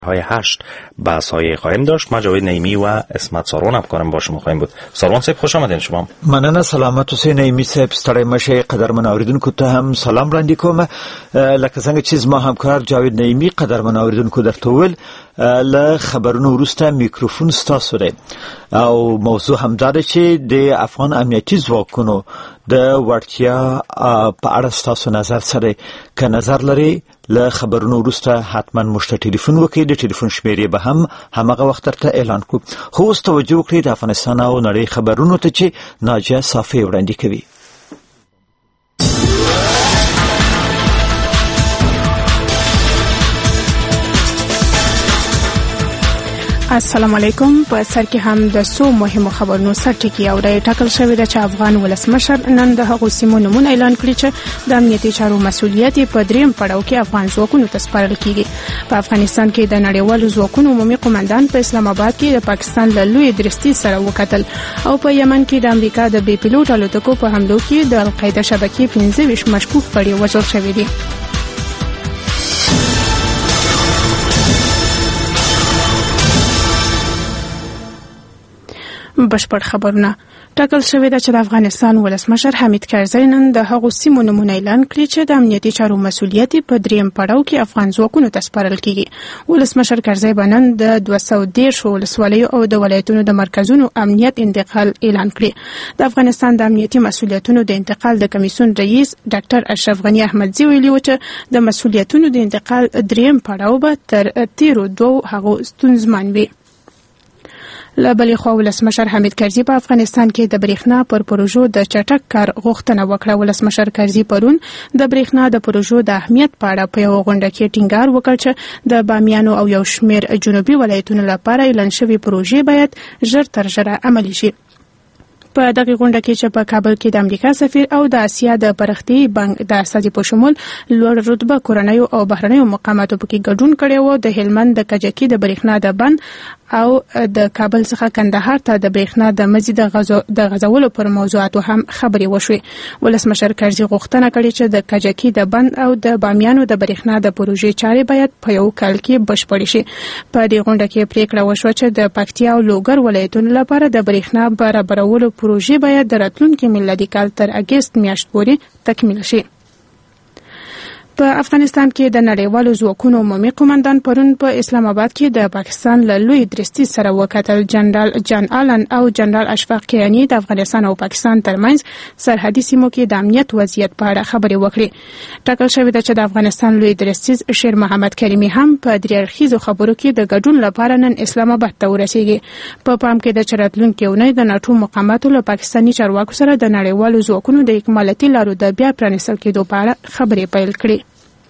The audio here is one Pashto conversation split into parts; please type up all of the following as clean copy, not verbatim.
های 8 بحث های خواهیم داشت. ما جاوید نعیمی و اسمت سارون افکارم با شما خواهیم بود. سارون صاحب خوش آمدین. شما مننه. سلامت اوسئ نعیمی صاحب. ستړی مشه. قدرمن اوریدونکو ته هم سلام وړاندې کوم. لکه څنګه چې زما همکار جاوید نعیمی قدرمن اوریدونکو درته وویل له خبرونو وروسته میکروفون ستاسو دی او موضوع همدا ده چې د افغان امنیتي ځواکونو د وړتیا په اړه ستاسو نظر سره که نظر لري له خبرونو وروسته حتما موږ ته ټلیفون وکړئ. د ټلیفون شمیرې به هم همغه وخت درته اعلان کړو. خو اوس توجه وکړئ د افغانستان او نړۍ خبرونو ته چې ناجیه صافی وړاندې کوي. السلام علیکم. په سر کې هم د څو مهمو خبرونو سرټکی اوري. ټاکل شوی د افغان ولسمشر نن د هغو سیمو نومونه اعلان کړي چې د امنیتي چارو مسؤلیت په دریم پړاو کې افغان ځواکونو ته سپارل کیږي. په افغانستان کې د نړیوالو ځواکونو عمومي قومندان په اسلام آباد کې د پاکستان له لوی درستي سره وکتل او په یمن کې د امریکا د بي پيلوټ الوتکو په حملو کې د القاعده شبکې 15 مشکوک غړي وژل شوي دي. بشپړ خبرونه. ټاکل شوی د افغانستان ولسمشر حمید کرزی نن د هغو سیمو نومونه اعلان کړي چې د امنیتي چارو مسؤلیت په دریم پړاو کې افغان ځواکونو ته سپارل کیږي. ولسمشر کرزی بنن د 213 ولسوالیو او د ولایتونو د مرکزونو امنیت انتقال اعلان کړي. د افغانستان د امنیتي مسؤلیتونو د انتقال د کمیسیون رئیس ډاکټر اشرف غنی احمدزی ویلي و چې د مسؤلیتونو د انتقال دریم پړاو به تر تیرو دوه هغو ستونزمن وي. لبلې خو ولسمشر حمید کرزی په افغانستان کې د برېښنا پر پروژو د چټک کار غوښتنه وکړه. ولسمشر کرزی پرون د برېښنا د پروژو د اهمیت په اړه په یو غونډه کې ټینګار وکړ چې د بامیانو او یو شمېر جنوبي ولایتونو لپاره اعلان شوي پروژې باید ژر تر ژره عملي شي. په دغه غونډه کې چې په کابل کې د امریکا سفیر او د آسیا د پرختي بانک د استازي په شمول لوړ رتبه کورنیو او بهرنیو مقاماتو پکې ګډون کړی و. د هلمند د کجکي د برېښنا د بند او د کابل څخه کندهار ته د برېښنا د مزید د غځولو پر موضوعاتو هم خبرې وشوې. ولسمشر کرزي غوښتنه کړې چې د کجکي د بند او د بامیانو د برېښنا د پروژې چارې باید په یو کال کې بشپړې شي. په دې غونډه کې پریکړه وشوه چې د پکتیا او لوګر ولایتونو لپاره د برېښنا برابرولو پروژې باید د راتلونکي میلادي کال تر اګست میاشت پورې تکمیل شي. په افغانستان کې د نړیوالو ځواکونو عمومي قومندان پرون په اسلام آباد کې د پاکستان له لوی درستي سره وکتل. جنرال جان آلن او جنرال اشفاق کیانی د افغانستان او پاکستان ترمنځ سرحدي سیمو کې د امنیت وضعیت په اړه خبرې وکړې. ټاکل شوی ده چې د افغانستان لوی درستي شیر محمد کریمي هم په درې اړخیزو خبرو کې د ګډون لپاره نن اسلام آباد ته ورسیږي. په پام کې د راتلونکي اونۍ د ناټو مقاماتو له پاکستاني چارواکو سره د نړیوالو ځواکونو د اکمالاتي لارو د بیا پرانیستل کېدو په اړه خبرې پیل کړې.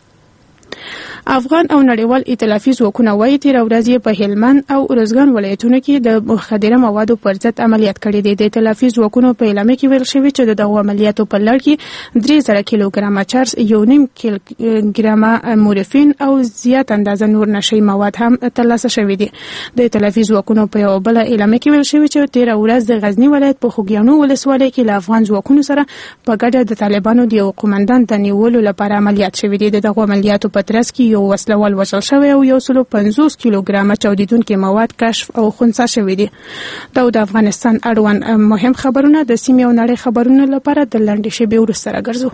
افغان او نړیوال ائتلافي ځواکونه وايي تیر ورځ په هلمند او روزګان ولایتونو کې د مخدره موادو پر ضد عملیات کړي دي. د ائتلافي ځواکونو په اعلامیه کې ویل شوی چې دغه عملیاتو په لړ کې 3000 کیلوګرام چرس، 1.5 کیلوګرام مورفین او زیات اندازه نور نشي مواد هم ترلاسه شوي دي. د ائتلافي ځواکونو په یو بل اعلامیه کې ویل شوی چې تیر ورځ د غزنی ولایت په خوګیانو ولسوالۍ کې له افغان ځواکونو سره په ګډه د طالبانو د یو قومندان د نیولو لپاره عملیات شوي دي. دغه عملیاتو په ترڅ کې یو وسلوال وژل شوی او 150 کیلوګرام چاودیدونکي مواد کشف او خنثی شوي دي. دا د افغانستان اړوند مهم خبرونه د سیمې او نړۍ خبرونو لپاره د لنډې شیبې وروسته راګرځو.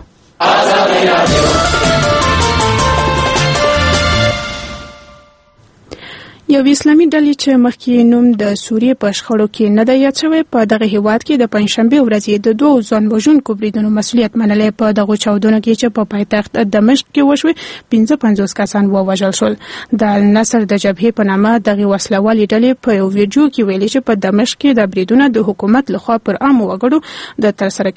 یو اسلامي ډلې چې مخکې نوم د سوریې په شخړو کې نه دی یاد شوی په دغه هیواد کې د پنځشنبې ورځې د 2 ځان وژونکو بریدونو مسؤلیت منلی. په دغو چاودنو کې چې په پایتخت دمشق کې وشوې 55 کسان ووژل شول. د النصر د جبهې په نامه دغه وسلوالې ډلې په یو ویډیو کې ویلي چې په دمشق کې د بریدونو د حکومت لخوا پر عامو وګړو د ترسره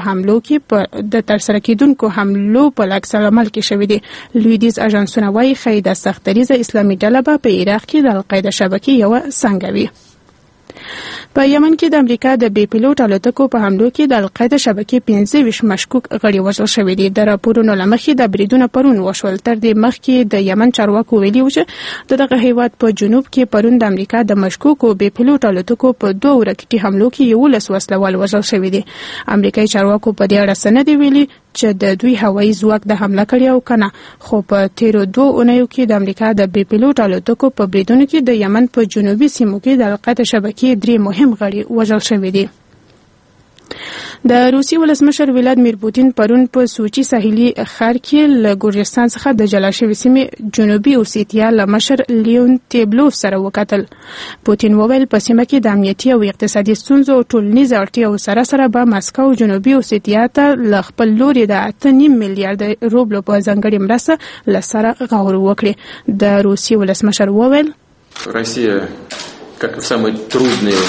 کېدونکو حملو په عکس العمل کې شوي دي. لویدیز اژانسونه وايي ښایي د سختدریزه اسلامي ډله به په عراق کې د القاعده شبکې یو څنګه وي. په یمن کې د امریکا د بي پيلوټ الوتکو په حملو کې د القاعده شبکې 25 مشکوک غړي وژل شوي دي. د راپورونو لمخې د بریدونو پرون وشول. تر دې مخکې د یمن چارواکو ویلي و چې دغه هیواد په جنوب کې پرون د امریکا د مشکوکو بي پيلوټ الوتکو په 2 راکټي حملو کې 11 وسلوال وژل شوي دي. امریکایي چارواکو په دې اړه سند ویلي چې د دوی هوایي ځواک د حمله کړی او کنه، خو په تیرو 2 اونیو کې د امریکا د بي پيلوټ الوتکو په بریدونو کې د یمن په جنوبي سیمو کې د القاعده شبکې 3 مهم غړي وژل شوي دي. د روسي ولسمشر ولادیمیر پوتین پرون په سوچي ساحلي ښار کې له ګورجستان څخه د جلا شوې سیمې جنوبي اوسیتیا له مشر لیون تیبلوف سره وکتل. پوتین وویل په سیمه کې د امنیتي او اقتصادي ستونزو او ټولنیز اړتیاو سره به مسکو جنوبي اوسیتیا ته له خپل لوري د 8.5 میلیارډ روبلو په ځانګړې مرسته لسره غور وکړي. د روسي ولسمشر وویل روسیا как в самые трудные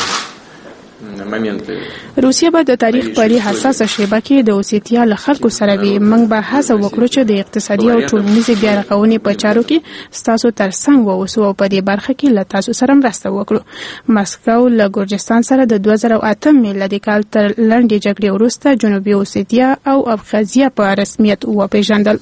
روسیا به د تاریخ په لري حساسه شیبه کې د اوسیتیا له خلکو سره وي. موږ به هڅه وکړو چې د اقتصادي او ټولنیزې بیا رغونې په چارو کې ستاسو ترڅنګ واوسو او په دې برخه کې له تاسو سره مرسته وکړو. مسکو له ګورجستان سره د 2008 میلادي کال تر لنډې جګړې وروسته جنوبي اوسیتیا او ابخازیا په رسمیت وپیژندل.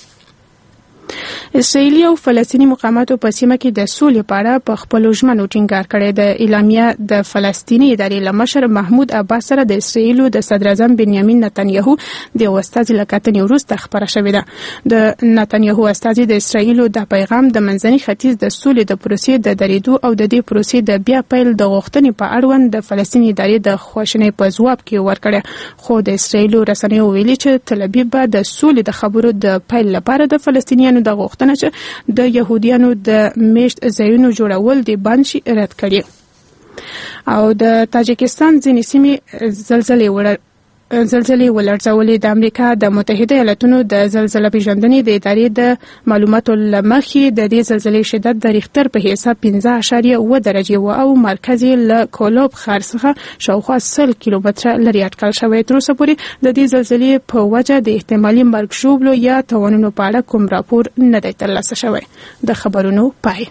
اسرائیلي او فلسطینی مقاماتو په سیمه کې د سولې په اړه په خپلو ژمنو ټینګار کړی. د اعلامیه د فلسطینی ادارې له مشر محمود عباس سره د اسرائیلو د صدر اعظم بنیامین نتنیاهو د استازي له کتنې وروسته خبره شوې ده. د نتنیاهو استازي د اسرائیلو د پیغام د منځني ختیځ د سولې د پروسې د درېدو او د دې پروسې د بیا پیل د غوښتنې په اړوند د فلسطینی ادارې د خواشینۍ په ځواب کې ورکړه. خو د اسرائیلو رسنیو ویلي چې تل ابیب به د سولې د خبرو د پیل لپاره د فلسطینیانو د غوښتنې چې د يهوديانو د میشت ځایونو جوړول د بند شي رد کړي. او د تاجکستان ځینې سیمې زلزلې ولړزولې. د امریکا د متحده ایالاتونو د زلزلې پیژندنې د ادارې د معلوماتو لمخې د دې زلزلې شدت د ریختر په حساب 5.7 درجه و او مرکز له کولوب ښار څخه شاوخوا 100 کیلومتره لري اټکل شوی. تر اوسه پورې د دې زلزلې په وجه د احتمالي مرګ ژوبلو یا تاوانونو په اړه کوم راپور نه دی ترلاسه شوی. د خبرونو پای.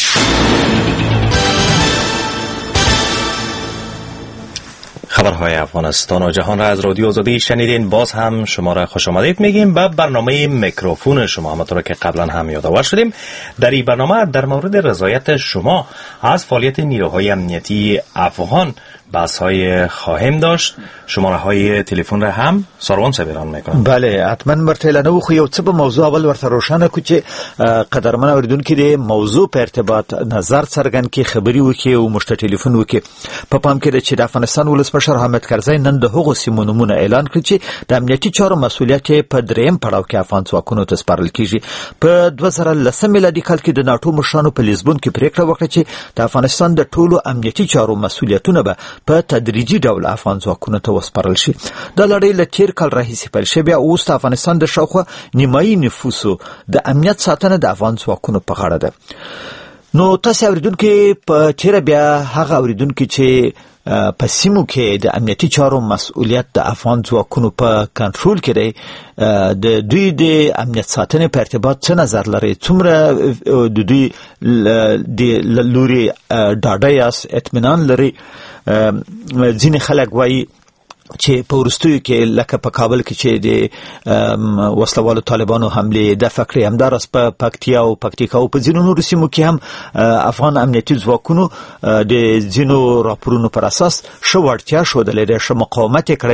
خبرهای افغانستان و جهان را از رادیو آزادی شنیدین. باز هم شما را خوش آمدید میگیم به برنامه میکروفون شما. همونطور که قبلا هم یادآور شدیم در این برنامه در مورد رضایت شما از فعالیت نیروهای امنیتی افغان بحث‌های خواهیم داشت. شماره‌های تلفن را هم سروان صاحب اعلان می‌کنم. بله حتما مرتلانه خو یو څه به موضوع اول ورته روښانه کو چې قدرمن اوریدونکو د موضوع په ارتباط نظر څرګند کی خبري وکي او مشت ټلیفون وکي. په پام کې چې د افغانستان ولسمشر حامد کرزی نن د هغو سیمو نمونه اعلان کړ چې د امنیتي چارو مسؤلیت په دریم پړاو کې افغان ځواکونو ته سپارل کیږي. په 2010 میلادي کال کې د ناتو مشرانو په لیزبون کې پریکړه وکړه چې د افغانستان د ټولو امنیتي چارو مسؤلیتونه به په تدریجي ډول افغان ځواکونو ته وسپارل شي. د لړۍ له تیر کال راهیسې پیل شوی او اوس د افغانستان د شاوخوا نیمایي نفوسو د امنیت ساتنه د افغان ځواکونو په غاړه ده. نو تاسو اوریدونکو په چیرې بیا هغه اوریدونکو چې په سیمو کې د امنیتي چارو مسؤلیت د افغان ځواکونو په کنټرول کې دی، د دوی د امنیت ساتنې په ارتباط څه نظر لري؟ څومره د دوی د لوري ډاډه یاست، اطمینان لري؟ ځینې خلک وایي چې په ورستیو کې لکه په کابل کې چې د وسلوالو طالبانو حمله د فکرې همدارس په پکتیا او پکتیکا او په ځینو نورو سیمو کې هم افغان امنیتي ځواکونو د ځینو راپورونو پر اساس شو ورتیا شو د لري شو مقاومت کړی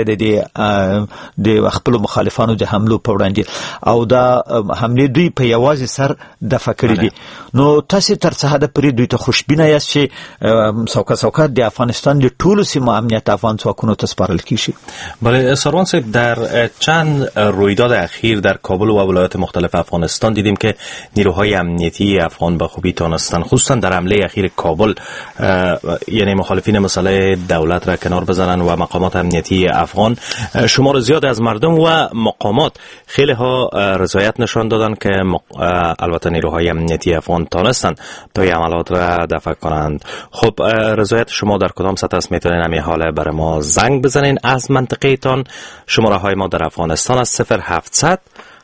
د خپل مخالفانو د حملو په وړاندې او دا حمله دوی په یوازې سر د فکرې دي. نو تاسو تر څه حد پرې دوی ته خوشبینه یاست چې څوکه د افغانستان د ټولو سیمو امنیت افغان ځواکونو ته سپارل کیږي؟ بله سروان صاحب، در چند رویداد اخیر در کابل و ولایات مختلف افغانستان دیدیم که نیروهای امنیتی افغان به خوبی تانستن، خصوصا در حمله اخیر کابل، یعنی مخالفین مسئله دولت را کنار بزنن و مقامات امنیتی افغان شمار زیاد از مردم و مقامات خیلی ها رضایت نشان دادن که البته نیروهای امنیتی افغان تانستن تا این عملات را دفع کنند. خب رضایت شما در کدام سطح است؟ میتونین همین حاله برای ما زنگ بزنین از منطقه تان. شماره های ما در افغانستان از 0700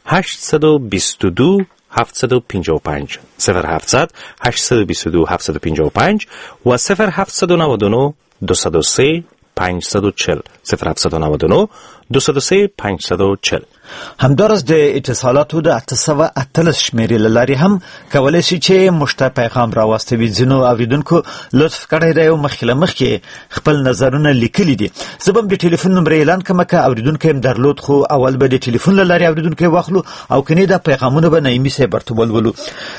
822 755 0700 822 755 و 0799 203 540 0799 203 540. همدارس د اتصالاتو د 818 شمیرې لاري هم کولای شي چې مشته پیغام راوستوي. ځینو اوریدونکو لطف کړی دی او مخکې خپل نظرونه لیکلي دي. زه به د ټلیفون نمبر اعلان کوم که اوریدونکو هم درلود، خو اول به د ټلیفون لاري اوریدونکو واخلو او کني د پیغامونه به نایمي سه برتبولولو.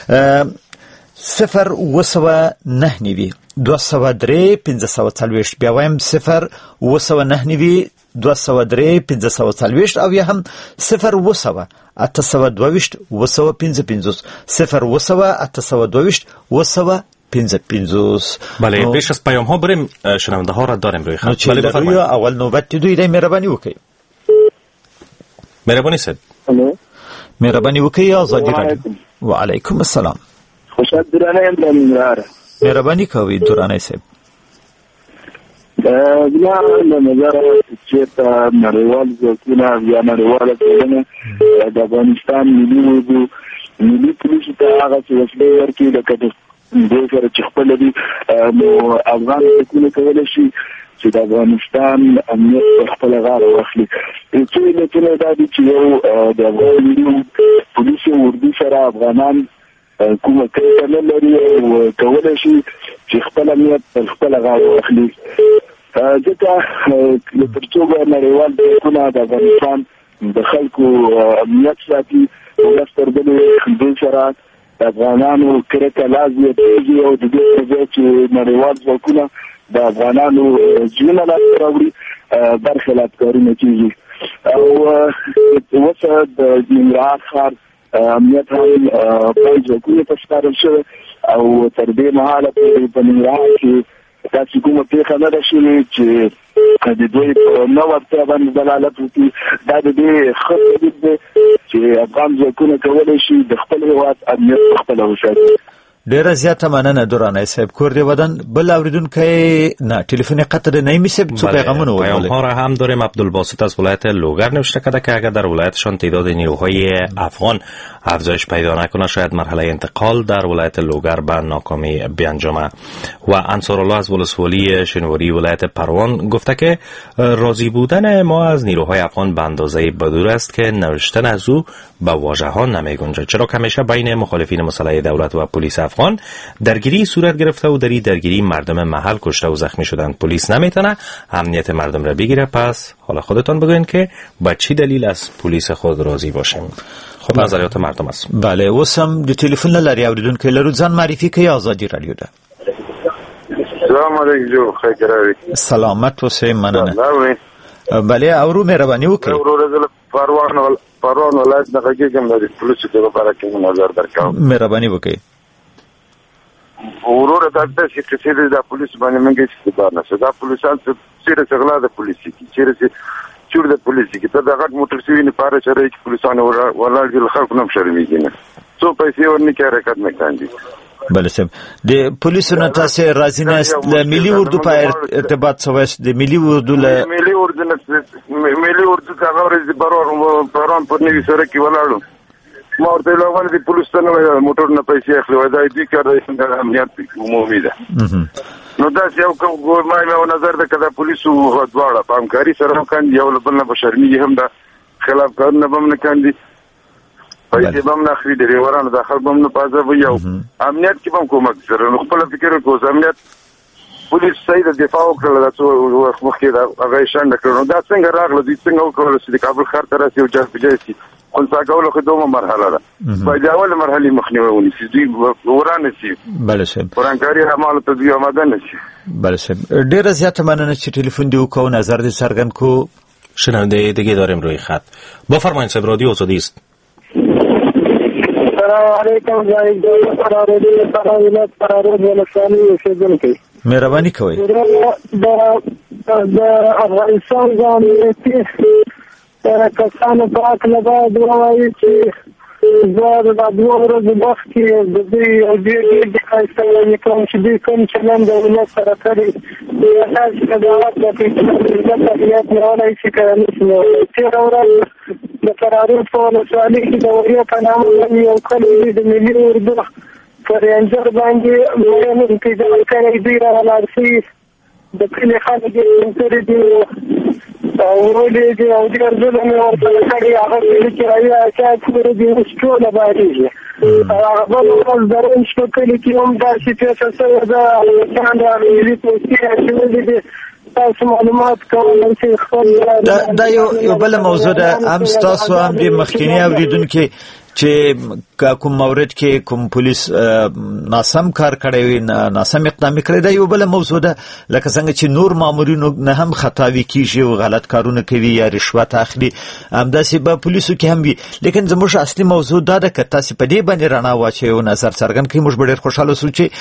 0 203 540 بیا وایم 0 209 203 540 او یا هم 0 822 255 0 822 255. بله پیش از پیام ها بریم شنونده ها را داریم روی خط. بله بفرمایید. اول نوبت دوی دی مهربانی وکړئ. مهربانی صاحب. الو مهربانی وکړئ آزادی رادیو. و علیکم السلام. خوشحال درانه یم د ننګرهار. مهربانی کوي درانه صاحب. بیا له نظره چېرته نړیوال ځواکونه یا نړیواله ټولنه د افغانستان ملي پولیسو ته هغه څه وسلې ورکړي لکه دوی سره چې خپله دي، نو افغان حکومتونه کولی شي چې د افغانستان امنیت په خپله غاړه واخلي. څو علتونه دا دي چې یو د افغان ملي پولیسو اردو سره افغانان کومه کرکه نه لري او کولی شي چې خپل امنیت په خپله غاړه واخلي. ځکه تر څو به نړیوال ځواکونه د افغانستان د خلکو امنیت ساتي، ولس تر بلې دوی سره د افغانانو کرکه لا زیاتېږي او د دې پر ځای چې نړیوال ځواکونه د افغانانو ژوند لاسته راوړي برخلاف کارونه کېږي. او اوسه د ننګرهار ښار امنیت هم پنځه ځواکونو ته سپارل شوی او تر دې مهاله پورې په ننګرهار کې داسې کومه پېښه نه ده شوې چې د دوی په نه وړتیا باندې دلالت وکړي. دا د دې ښه دلیل دی چې افغان ځواکونه کولی شي د خپل هېواد امنیت پخپله وساتي. ډیره زیاته مننه درانه صاحب. کور دی ودان بل اوریدونکی نه تلفن قطع نایمی صاحب څو پیغامونه ولولید. پیام ها را هم داریم. عبدالباسط از ولایت لوگر نوشته کرده که اگر در ولایتشان تعداد نیروهای افغان افزایش پیدا نکنه شاید مرحله انتقال در ولایت لوگر به ناکامی بیانجامه. و انصارالله از ولسوالی شنواری ولایت پروان گفته که راضی بودن ما از نیروهای افغان به اندازه بدور است که نوشتن از او به واژه‌ها نمی‌گنجد، چرا که همیشه بین مخالفین مسلح دولت و پلیس افغان درگیری صورت گرفته و در این درگیری مردم محل کشته و زخمی شدند. پلیس نمیتونه امنیت مردم را بگیره. پس حالا خودتان بگوین که با چی دلیل از پلیس خود راضی باشیم. خب نظریات مردم است. بله وسم د تلیفون لري اوریدونکو لرو ځان معرفي کوي آزادی رادیو ده. سلام علیکم خیراوی. سلامت اوسئ مننه. بله اورو مهرباني وکړئ. اورو رزل پروان ولایت نه کېږم د پولیسو په اړه کې نظر درکوم. مهرباني وکړئ. ورور دغه چې د پولیس باندې منګي استفاده نه دا پولیسان چې څنګه د پولیسي چې چور د پولیسي کې ته دغه موټر سیوی نه پاره چرې چې پولیسان ولاړ دي خلک نم شرمېږي نه څو پیسې ورنې کې حرکت نه کوي. بله صاحب د پولیسو نه تاسو راځي نه د ملي اردو په ارتباط سوي د ملي اردو له ملي اردو څنګه ورځي پرون پر نوي سره کې ولاړو ما ورته لوګان دي پولیس ته نو موټر نه پیسې اخلي وای دا دې کار دی څنګه امنیت عمومي ده. نو دا یو کوم ما نظر ده کده پولیسو دواړه په همکاري سره کاندي یو بل نه بشرمي هم ده خلاف کارونه بم نه کاندي پیسې بم نه اخلي دی ورانه داخل بم نه پازه وي یو امنیت کې بم کومک سره نو خپل فکر کوم امنیت پولیس صحیح د دفاع وکړه د څو وخت مخکې دا هغه شان کړو دا څنګه راغله دې څنګه وکړل چې د کابل ښار ته راسي او جاسي خو څنګه خو دومره مرحله ده په اول مرحله مخنیوي ونیسي دوی ورانه شي. بله صاحب ورانکاري اعمال ته دوی آماده نشي. بله صاحب ډیره زیاته مننه چې ټلیفون دی وکاو نظر دې څرګند کو. شنونده دیگه داریم روی خط. بفرمایید صاحب رادیو آزادی است. سلام علیکم جای فرارودی فرارودی فرارودی ولسوالی شیدونکی. مهربانی کوي. د افغانستان ځانګړي کسانو په اړه باید ووایي چې زه د دوه ورځې مخکې د دوی یو ډېر ښایسته کوم چې دوی کوم چلند د ولس سره کړی داسې قضاوت وکړي چې ملت امنیت نیولی شي که نه شي نیولی. تېره ورځ د فرارود په ولسوالۍ کې د وریې په نامه باندې یو کلی د ملي اردو په رینجر باندې مین انتظام کړی دوی راولاړ شوي د کلي خلک یې کړي دي ورولې دي او ډېر ظلم یې ورته کړی هغه کلي کرایه اچا کړي دي اوس ټوله بارېږي هغه بل ورځ د رنج په کلي کې هم داسې پېښه شوې ده ځان راغلي پوستې اچولي دي تاسو معلومات کولی شئ خپل دا یو بله موضوع ده هم ستاسو هم د مخکیني اورېدونکي چې کوم مورد کې کوم پولیس ناسم کار کړی وي ناسم اقدام کړی دا یو بله موضوع ده لکه څنګه چې نور مامورینو نه هم خطاوي کیږي او غلط کارونه کوي یا رشوت اخلي همداسې به پولیسو کې هم وي لیکن زموږ اصلي موضوع دا ده که تاسې په دې باندې رڼا واچوئ او نظر څرګند کړئ موږ به ډېر خوشحاله شو چې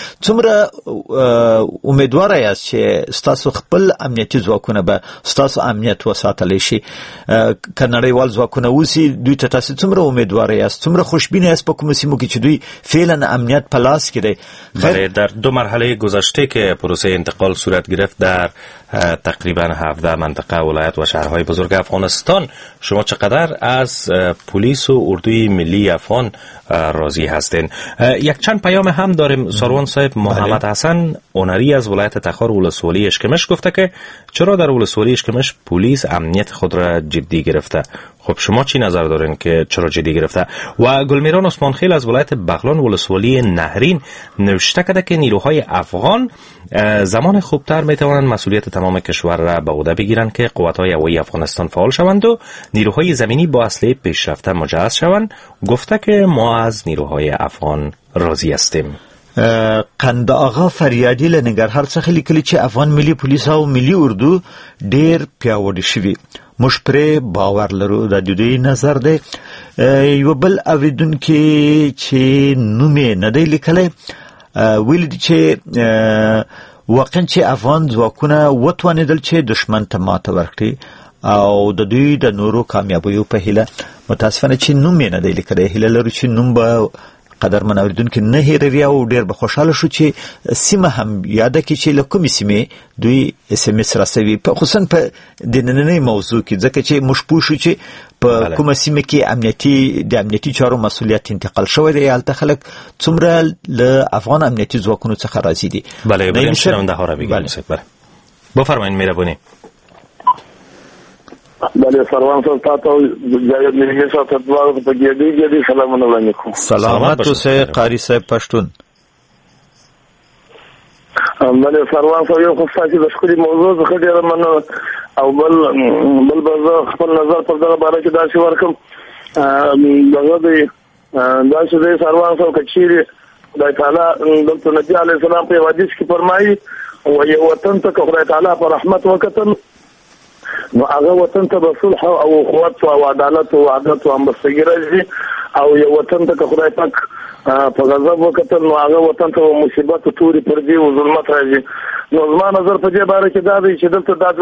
څومره امیدواره یاست چې ستاسو خپل امنیتي ځواکونه به ستاسو امنیت وساتلی شي که نړیوال ځواکونه اوسي دوی ته تاسې څومره امیدواره یاست څومره خوشبین است با کم سیمو که دوی فعلا امنیت پلاس کرده. بله در 2 مرحله گذشته که پروسه انتقال صورت گرفت در تقریبا 17 منطقه ولایت و شهرهای بزرگ افغانستان شما چقدر از پلیس و اردوی ملی افغان راضی هستین؟ یک چند پیام هم داریم. سروان صاحب محمد حسن اونری از ولایت تخار ولسوالی اشکمش گفته که چرا در ولسوالی اشکمش پلیس امنیت خود را جدی گرفته؟ خب شما چی نظر دارین که چرا جدی گرفته؟ و گلمیران عثمانخیل از ولایت بغلان ولسوالی نهرین نوشته کرده که نیروهای افغان زمان خوبتر میتوانند مسئولیت تمام کشور را به عهده بگیرند که قوت‌های هوایی افغانستان فعال شوند و نیروهای زمینی با اسلحه پیشرفته مجهز شوند. گفته که ما از نیروهای افغان راضی هستیم. قند آغا فریادی له ننګرهار څخه لیکلي چې افغان ملي پولیس او ملي اردو ډېر پیاوړي شوي موږ پرې باور لرو. دا د دوی نظر دی. یو بل اوریدونکي چې نوم یې نه دی لیکلی ویلي دي چې واقعا چې افغان ځواکونه وتوانېدل چې دشمن ته ماته ورکړي او د دوی د نورو کامیابیو په هیله متاسفانه چې نوم یې نه دی لیکلی هیله لرو چې نوم به قدرمن اوریدونکي نه هیروي او ډېر به خوشحاله شو چې سیمه هم یاده کړي چې له کومې سیمې دوی SMS رسوي خصوصا په د نننۍ موضوع کې ځکه چې موږ پوه شو چې په کومه سیمه کې د امنیتي چارو مسؤلیت انتقال شوی دی هلته خلک څومره له افغان امنیتي ځواکونو څخه راضي دي. بله بریم شنونده ها را بگیم. بفرمایید میربونی. بله سروان صاحب تاسو جاوید میرګي صاحب ته دعا په ګډي سلامونه وړاندې کوم. سلامات اوسئ قاری صاحب پښتون. بله سروان صاحب یو خصوصي د شکرې موضوع څخه ډېر مننه او بل به خپل نظر پر دغه باره کې داسې ورکم دغه دی داسې دی سروان صاحب که چیرې خدای تعالی دلته نبي علیه السلام په یو حدیث کې فرمایي یو وطن ته که خدای تعالی په رحمت وکتل نو هغه وطن ته به صلح او قوت او عدالت او عدالت او همبستګي راځي او یو وطن ته که خدای پاک په غضب وکتل نو هغه وطن ته مصیبت توري پردي او ظلمت راځي. نو زما نظر په دې باره کې دا دی چې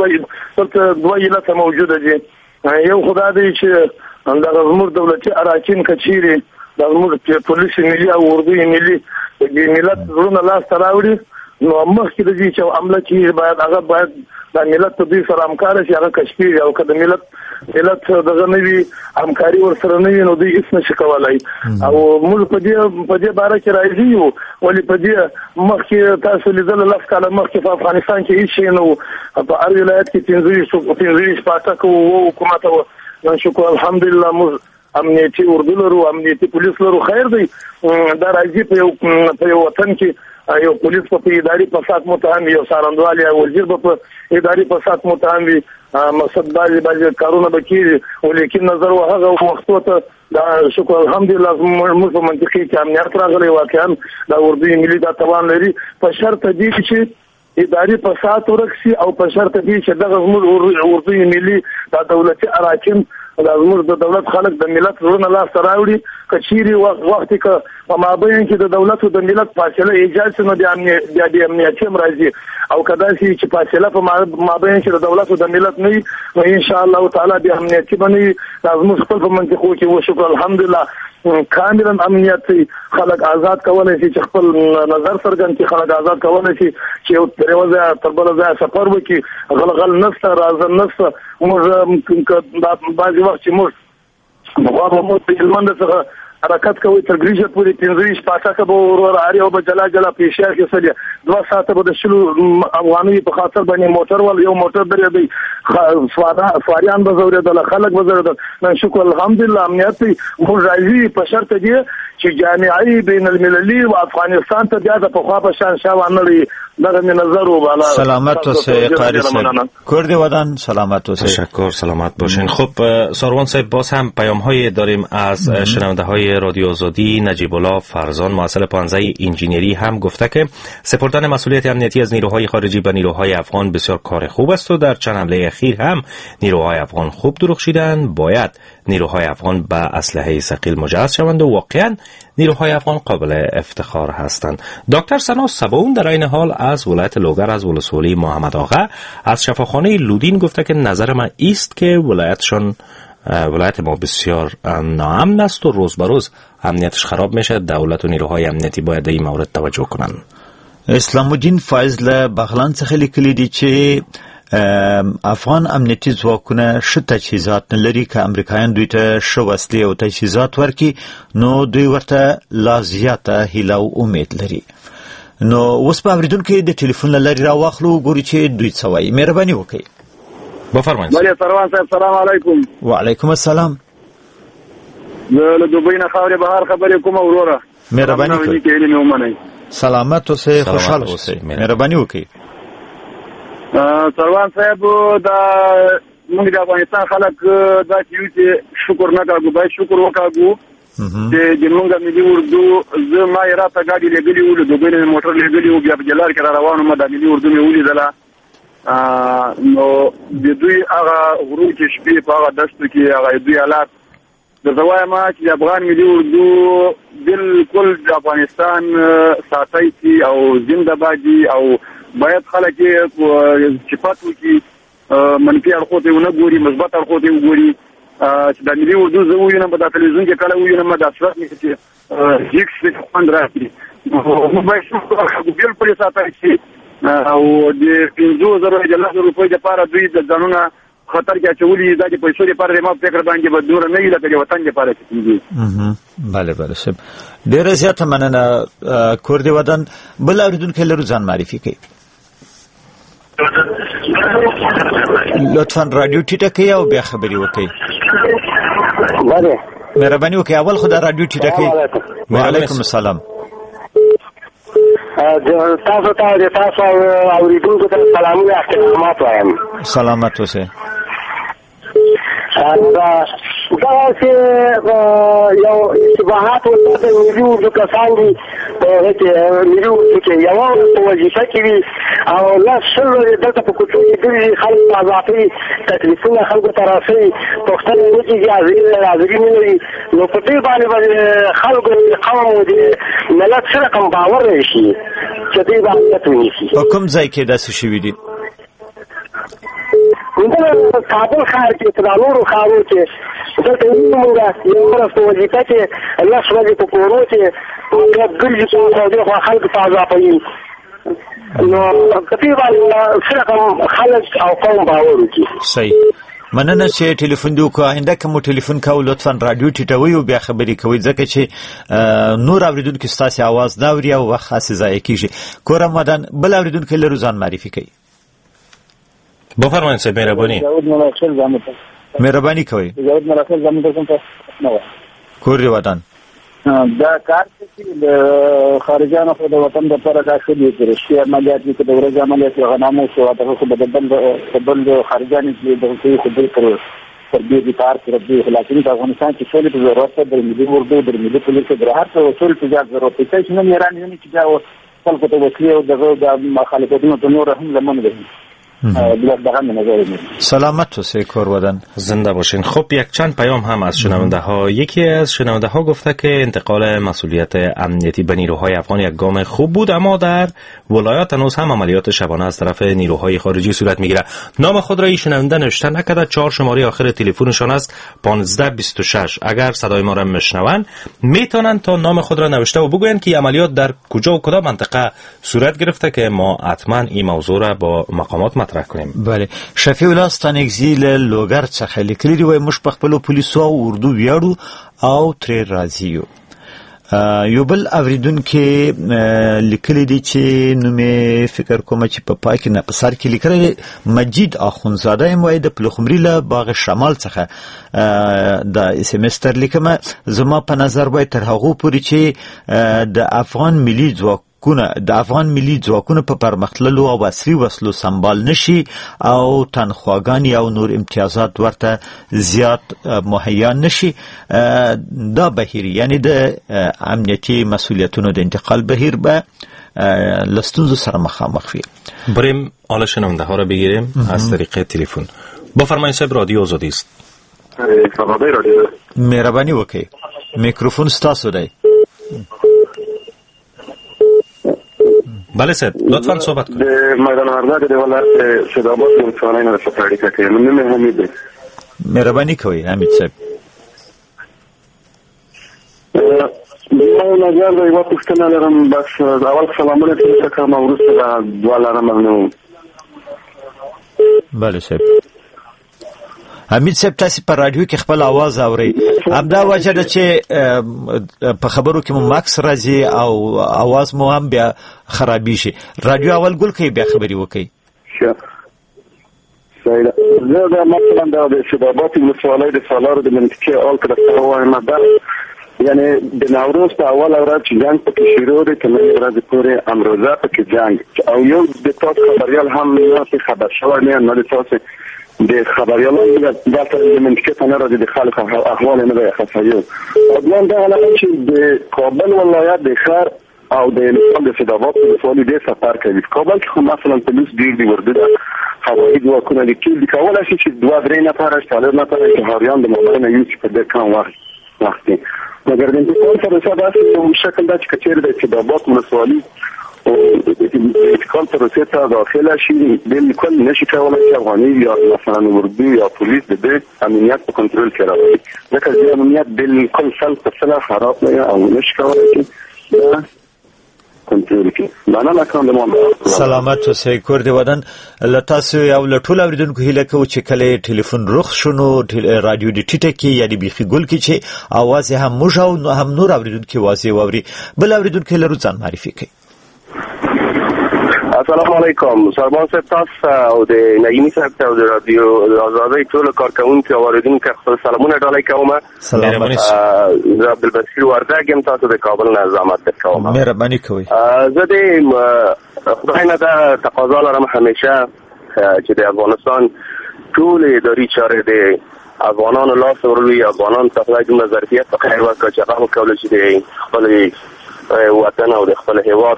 دلته دوه علت موجوده دي. یو خدای دی چې دغه زموږ دولتي اراکین کچيري زموږ پولیس ملي او اردوی ملي د ملت زړونه لاس ته راوړي نو مخکې د دې چې عمله کیږي هغه باید د ملت په دې سره همکار شي هغه کشفي او که د ملت دغه نوي همکاري ورسره نه وي نو دوی هیڅ نشي کولی او موږ په دې باره کې راځي یو ولې په دې مخکې تاسو لیدل لس کاله مخکې په افغانستان کې هیڅ شی نه و په هر ولایت کې 15 پاټک و حکومت و نن شکر الحمدلله موږ امنیتي اردو لرو امنیتي پولیس لرو خیر دی دا راځي په یو وطن کې یو پولیس په اداري فساد متهم یو سارندوال یا وزیر په اداري فساد متهم وي مقصد بعضې کارونه به کېږي ولیکن نظر هغه وختو ته دا شکر الحمدلله موږ په منطقې کې امنیت راغلی واقعا دا اردوی ملي دا توان لري په شرط دی چې اداري فساد ورک شي او په شرط دی چې دغه زموږ اردوی ملي دا دولتي اراکین دا زموږ د دولت خلک د ملت زړونه لاس ته راوړي که چیرې وخت کې په مابین کې د دولت او د ملت فاصله ایجاد شي نو بیا د امنیتي هم راځي او که داسې چې فاصله په مابین کې د دولت او د ملت نه وي نو انشاءالله تعالی بیا امنیتي به نه وي دا زموږ خپل په منطقو کې وشکر الحمدلله کاملا امنیت خلک آزاد کولی شي چې خپل نظر څرګند کړي خلک آزاد کولی شي چې یو تر یوه ځایه تر بله ځایه سفر وکړي غلغل نشته رازن نشته موږ بعضې وخت چې موږ پخوا به موږ د هلمند څخه حرکت کوي تر ګریجه پورې 15 پاتاکه به ورور اړ او به جلا جلا پیښه کې سړي 2 ساعته به د شلو افغاني په خاطر باندې موټر ول یو موټر درې دی فاریان به زوریدل خلک به زوریدل نن شکر الحمدلله امنیت مو راځي په شرط دی چې جامعي بین المللي او افغانستان ته بیا د په خوا په شان شاوانه لري دغه نظر وبالا سلامت اوسه قاری صاحب کرد ودان سلامت اوسه تشکر سلامت باشین. خب ساروان صاحب باز هم پیام های داریم از شنونده های رادیو آزادی. نجیب الله فرزان معسل 15 انجینری هم گفته که سپردن مسئولیت امنیتی از نیروهای خارجی به نیروهای افغان بسیار کار خوب است و در چند حمله اخیر هم نیروهای افغان خوب درخشیدند. باید نیروهای افغان به اسلحه ثقیل مجهز شوند و واقعا نیروهای افغان قابل افتخار هستند. دکتر سنا سباون در این حال از ولایت لوگر از ولسوالی محمد آقا از شفاخانه لودین گفته که نظر من است که ولایت ما بسیار ناامن است و روز به روز امنیتش خراب میشه. دولت و نیروهای امنیتی باید در این مورد توجه کنن. اسلام الدین فایزل بغلان څخه لیکلی دی چې افغان امنیتي ځواکونه ښه تجهیزات نه لري که امریکایان دوی ته ښه وسلې او تجهیزات ورکړي نو دوی ورته لا زیاته هیله او امید لري. نو اوس په اورېدونکي د ټلیفون له لارې راواخلو ګورو چې دوی څه وایي. مهرباني وکړئ. بفرمایئ. بله سروان صاحب سلام علیکم. وعلیکم السلام. زه له دوبۍ نه خاورې بهار خبرې کوم وروره. مهرباني وکړئ. سلامت اوسئ خوشحال اوسئ. مهرباني وکړئ. سروان صاحب دا موږ د افغانستان خلک دا چې شکر نه کوو باید شکر وکړو چې د موږ ملي اردو زه ما یې راته ګاډي لګلي وو د دوبۍ نه موټر لګلي وو بیا په جلال کې را روانو ما د ملي اردو مې ولیدله نو د دوی هغه غرور چې شپې په هغه دشتو کې هغه دوی حالات درته وایم چې د افغان ملي اردو بالکل د افغانستان ساتي او زنده باد او باید خلک چې پاتو کې منفي اړخو ته ونه ګوري مثبت اړخو ته وګوري چې د ملي اردو زه وینم په د تلویزیون کې کله وینم د اصرات نه چې هیڅ خوند راځي نو باید څه بالکل ساتي او د 50,000 روپۍ لپاره دوی د ځانونه خطر کې اچولي دا د پیسو لپاره ما فکر باندې بدلور نه ویل کړي وطن لپاره کیږي. بله بله سب ډیره زیاته مننه کور دی ودان. بل اوریدونکو لرو ځان معرفي کړئ. لطفا رادیو ټیټه کړئ او بیا خبرې وکړئ. بله مهرباني وکړئ اول خو دا رادیو ټیټه کړئ. وعلیکم السلام. تاسو ته د تاسو اوریدونکو ته سلامونه احترامات وایم. سلامت اوسئ. دا چې یو اشتباهات ورته د ملي اردو کسان دي په ملي اردو کې یوه په وظیفه کې وي او لاس شل دلته په کوڅو کې ګرځي خلک اضافي تکلیفونه خلکو ته راسوي پوښتنې نه کېږي حاضري نه لري نو په دې باندې خلکو قوم او د ملت سره کوم باور راشي چې دوی باندې ونیسي. په کوم ځای کې داسې شوي دي؟ موږ کابل ښار کې په نورو ښارونو کې دلته موږ یو ورځ په وظیفه کې لس ورځې په کورو کې ګرځي او دغه خلک ته اضافوي نو په دې باندې سره کوم خلک او قوم باور وکړي. صحیح. مننه چې ټلیفون دی وکړه. آینده که مو ټلیفون کوو لطفا رادیو ټیټوئ او بیا خبرې کوئ ځکه چې نور اوریدونکي ستاسې اواز نه اوري او وخت هسې ضایع کېږي. کورم ودان بل اوریدونکی لرو ځان معرفي کوي. بفرمایئ صاحب مهرباني. مهرباني کوئ. کور دی ودان. دا کار چې د خارجانو خو د وطن د لپاره دا ښه دي چې رښتیا عملیات دي که د ورځې عملیات یې غنامو شو دغه خو د بل خارجانو چې دغه کوي خو دوی پر دې دي کار کوي لکن د افغانستان چې سولې په ضرورت ده د ملي اردو د ملي پولیسو د هر څه اصول په ځای ضرورت دی چې نن ایران یې چې دا خلکو ته وسلې او دغه د مخالفتونو ته نور هم لمن دي. سلامت اوسئ کور ودان. زنده باشین. خب یک چند پیام هم از شنونده ها. یکی از شنونده ها گفته که انتقال مسئولیت امنیتی به نیروهای افغان یک گام خوب بود اما در ولایات هنوز هم عملیات شبانه از طرف نیروهای خارجی صورت میگیره. نام خود را این شنونده نوشته نکرده. 4 شماره آخر تلفنشان است 1526. اگر صدای ما را میشنوند میتونن تا نام خود را نوشته و بگویند که عملیات در کجا و کدام منطقه صورت گرفته که ما حتما این موضوع را با مقامات مطرح کنیم. بله. شفیع الله ستانکزی له لوګر څخه لیکلي دی وای موږ په خپل پولیسو او اردو ویاړو او ترې راځي یو. یو بل اوریدونکي لیکلي دي چې نومې فکر کوم چې په پای کې نه په سر کې لیکلی مجید اخونزاده یم وایي د پلخمري له باغ شمال څخه د سیمستر لیکمه. زما په نظر وایي تر هغو پورې چې د افغان ملي ځواکونو په پرمختللو او عصري وسلو سمبال نشي او تنخواګانې او نور امتیازات ورته زیات مهیا نشي، دا بهیر یعنی د امنیتي مسئولیتونو د انتقال بهیر به لستونزو سره مخامخ وي. بریم حالا شنونده ها را بگیریم از طریق تلفن. بفرمایید صاحب، رادیو آزادی است. مهربانی وکړئ، میکروفون ستاسو دی. بله صاحب، لطفاً صحبت کنید. میدان وردګ د ولایت صدابات انسانانو سره اړیکه کوي. نوم حمید دی. مهرباني کوئ حمید صاحب. یو نظر د یو پوښتنه لرم، بس اول سلامونه کوم وروسته دا دوه لرم نو. بله صاحب. حمید صاحب تاسو په رادیو کې خپل आवाज اورئ. همدا وجه ده چې په خبرو کې مو ماکس راځي او आवाज مو هم بیا خرابې شي. رادیو اول ګل کوي بیا خبري وکړي. صحیح. زه دا مثلا د شبابات مسوالې د سالار د منطقې اول کړه وایم دا یعنی د نوروز په اول ورځ چې جنگ پکې شروع دی کله ورځ پورې امروزه پکې جنگ او یو د تاسو خبريال هم نه خبر شوی نه د تاسو د خبريالانو د منطقې څخه راځي د خلکو احوال نه دی خاصه. او بیا دا علاوه چې د کابل ولایت د ښار او د نظام د صداوات په فعالی د سفر کوي. کابل کې مثلا پولیس ډیر دی ورده هوایي ځواکونه د کلی کولای شي چې 2-3 نفر اشتغال نه کوي چې هریان د مبارنه یو چې په دې کم وخت مګر د انتقال سره ساده په شکل دا چې کچېر د صداوات مسوالي او انتقال پروسه ته داخله شي بالکل نشي کولای چې افغاني یا مثلا اردو یا پولیس د امنیت په کنټرول کې راوړي. ځکه چې امنیت بالکل سلسله خراب نه او نشي کولای چې کنټرول کې. معنا کوم سلامت اوسئ کور دی ودان. لتاسو یو لټول اوریدونکو هیله کوي چې کله ټلیفون رخ شونو رادیو د ټیټه کې یعنی بيخي ګل کې چې आवाज هم موږ او هم نور اوریدونکو واځي ووري. بل اوریدونکو لرو ځان معرفي کوي. السلام علیکم. سربان صاحب تاسو او د نعیمی صاحب ته د رادیو آزادۍ ټول کارکونکو او اوریدونکو خپل سلامونه ډالۍ کوم. سلام. زه عبدالبصیر وردګ یم، تاسو د کابل نه زحمت درکوم. مهرباني کوئ. زه د خدای نه دا تقاضا لرم همیشه چې د افغانستان ټول اداري چارې د افغانانو لاس ورولوي. افغانان ته خدای دومره ظرفیت په خیر ورکړي چې هغه وکولی شي د خپل وطن او د خپل هیواد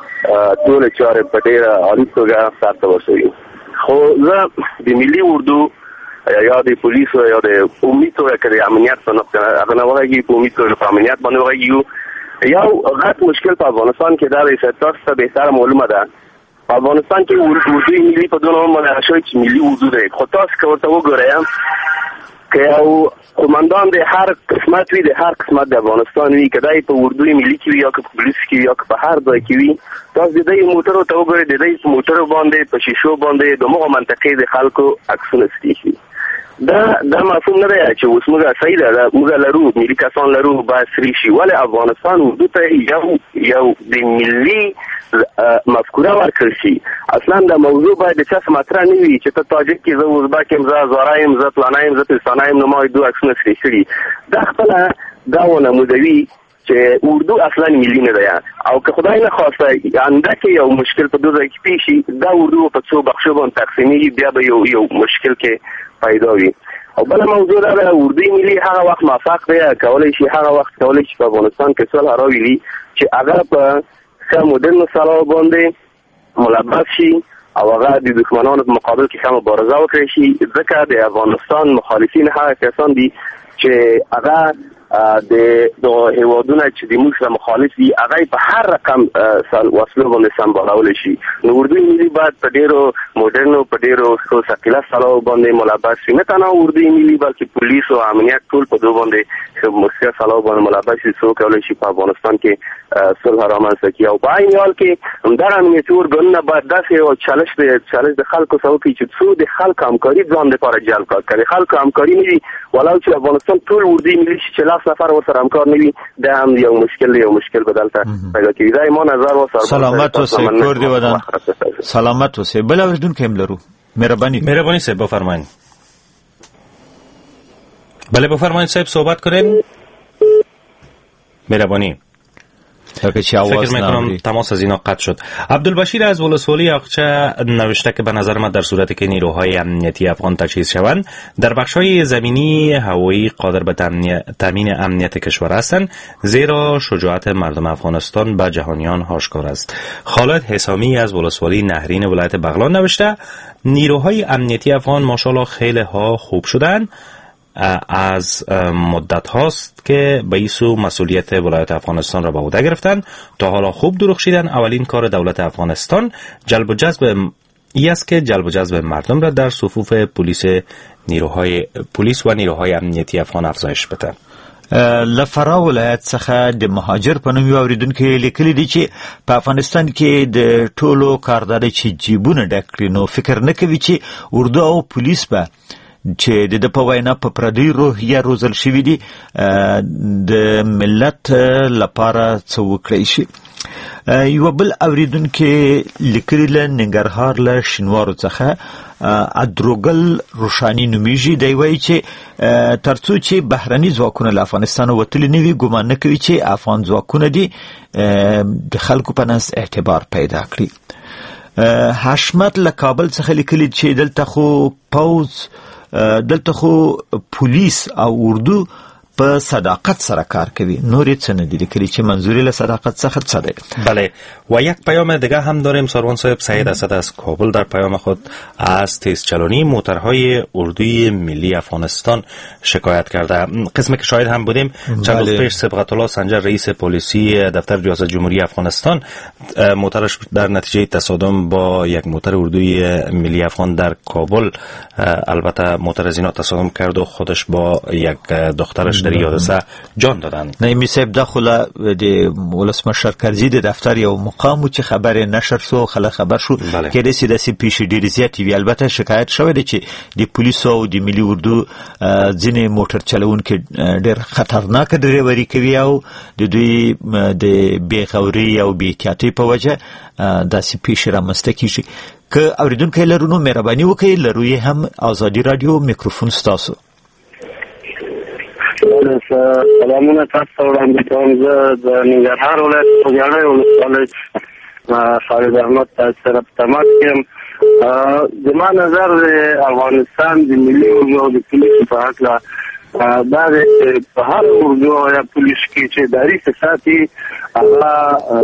ټول چارې په ډېره عالي توګه سرته ورسوي. خو زه د ملي اردو یا د پولیسو یا د امید توګه د امنیت په نقطه هغه نه وایي په امید توګه په امنیت باندې وایي. یو غټ مشکل په افغانستان کې دا دی چې تاسو ته بهتره معلومه ده په افغانستان کې اردو ملي په دوه نومه باندې شوی چې ملي اردو دی. خو تاسو که ورته وګورئ که یو قماندان د هر قسمت وي د هر قسمت د افغانستان وي، که دی په اردو ملي کې وي یا که په پولیس کې وي یا که په هر ځای کې وي، تاسو د دې موټرو ته وګورئ د دې موټرو باندې په شیشو باندې د مغه منطقې د خلکو عکسونه ستېږي. دا مفهوم نه دی چې اوس موږ صحیح ده موږ لرو ملي کسان لرو باید سری شي، ولې افغانستان اردو ته یو د ملي مفکوره ورکړل شي. اصلا دا موضوع باید د چا مطرح نه وي چې ته تاجک کې زه ازبک یم، زه هزاره یم، زه فلانه یم، زه پاکستانی یم، نو ما دوه عکسونه سری کړي. دا خپله دا ونمودوي چې اردو اصلا ملي نه ده. او که خدای نخواسته اندکه یو مشکل په دوه ځای کې پیښ شي، دا اردو په څو بخشو باندې تقسیمیږي، بیا به یو مشکل کې پیدا وي. او بل موضوع دا ده اردو ملي هغه وخت موفق دی کولای شي هغه وخت کولای شي په افغانستان کې صلح راولي چې هغه په ښه مدرن سلاح باندې ملبس شي او هغه د دښمنانو په مقابل کې ښه مبارزه وکړي شي. ځکه د افغانستان مخالفین هغه کسان دي چې هغه د هیوادونه چې د موږ سره مخالف دي هغه په هر رقم وسلو باندې سمبالول شي. نو اردو ملي باید په ډیرو مدرنو په ډیرو ثقيله سلاح باندې ملبس شي. نه تنها اردو ملي بلکې پولیس او امنیت ټول په دوه باندې مسکه سلاح باندې ملبس شي څو کولای شي په افغانستان کې صلح رامنځته کړي. او په عین حال کې همدغه امنیتي ارګانونه باید داسې یو چالش د خلکو سره وکړي چې څو د خلکو همکاري ځان لپاره جلب کړي. خلکو همکاري نه وي ولو چې افغانستان ټول اردو ملي چې لاس 10 نفر ورسره همکار نه وي دا هم یو مشکل بدلته پیدا کوي. دا ما نظر و سلامت اوسئ کور دی ودان سلامت اوسئ. بل اوریدونکو هم لرو. مهربانی صاحب بفرمایید. بله بفرمایید صاحب صحبت کنین. مهربانی. فکر میکنم تماس از اینا قطع شد. عبدالبشیر از ولسوالی اقچه نوشته که به نظر من در صورتی که نیروهای امنیتی افغان تجهیز شوند در بخش‌های زمینی هوایی قادر به تامین امنیت کشور هستند، زیرا شجاعت مردم افغانستان به جهانیان آشکار است. خالد حسامی از ولسوالی نهرین ولایت بغلان نوشته نیروهای امنیتی افغان ماشاءالله خیلی ها خوب شدند. از مدت هاست که به ایسو مسئولیت ولایت افغانستان را به عهده گرفتن، تا حالا خوب درخشیدن. اولین کار دولت افغانستان جلب و جذب مردم را در صفوف پلیس و نیروهای امنیتی افغان افزایش بده. لفرا ولایت څخه د مهاجر په نوم اوریدونکو لیکلي دي چې په افغانستان کې د ټولو کاردار چې جیبونه ډک کړي نو فکر نه کوي چې اردو او پولیس به چې د په وینا په پردي روحیه روزل شوی دي د ملت لپاره څه وکړي شي. یو بل اوریدونکو لیکلي له ننګرهار له شینوارو څخه ادروګل روشانی نومیږي دی وایي چې ترڅو چې بهرني ځواکونه له افغانستان وتلي نه وي ګومان نه کوي چې افغان ځواکونه دي د خلکو په نس اعتبار پیدا کړي. حشمت له کابل څخه لیکلي چې دلته خو پولیس او اردو په صداقت سره کار کوي. نور څه نه دي لیکلي چې منظوری له صداقت څخه څه دی. بله و یک پیام دیگه هم داریم سروان صاحب. سعید اسد از کابل در پیام خود از تیزچلانی موترهای اردوی ملی افغانستان شکایت کرده. قسمی که شاهد هم بودیم چند روز پیش صبغت الله سنجر رئیس پلیسی دفتر ریاست جمهوری افغانستان موترش در نتیجه تصادم با یک موتر اردوی ملی افغان در کابل، البته موتر از اینا تصادم کرد و خودش با یک دخترش در یادسه جان دادن. نایمی صاحب داخله د ولسمشر کرزی د دفتر یو مقام چې خبر نشر سو خلک خبر شو کې رسیدې سي پیش ډیر زیاتې وی. البته شکایت شوې ده چې د پولیسو او د ملي اردو ځینې موټر چلونکو ډیر خطرناک ډرایوري کوي او د دوی د بیغوري او بیاحتیاطي په وجه داسې پیش رامنځته کیږي. که اوریدونکو لرونو مهرباني وکړئ لروي هم آزادي رادیو میکروفون ستاسو. سلامونه تاسو وړاندې کوم. زه د ننګرهار ولایت خوږیاڼۍ ولسوالۍ خالد احمد تاسو سره په تماس کې یم. زما نظر د افغانستان د ملي اردو او د پولیسو په هکله دا د په هر اردو او یا پولیس کې چې اداري فساد وي هغه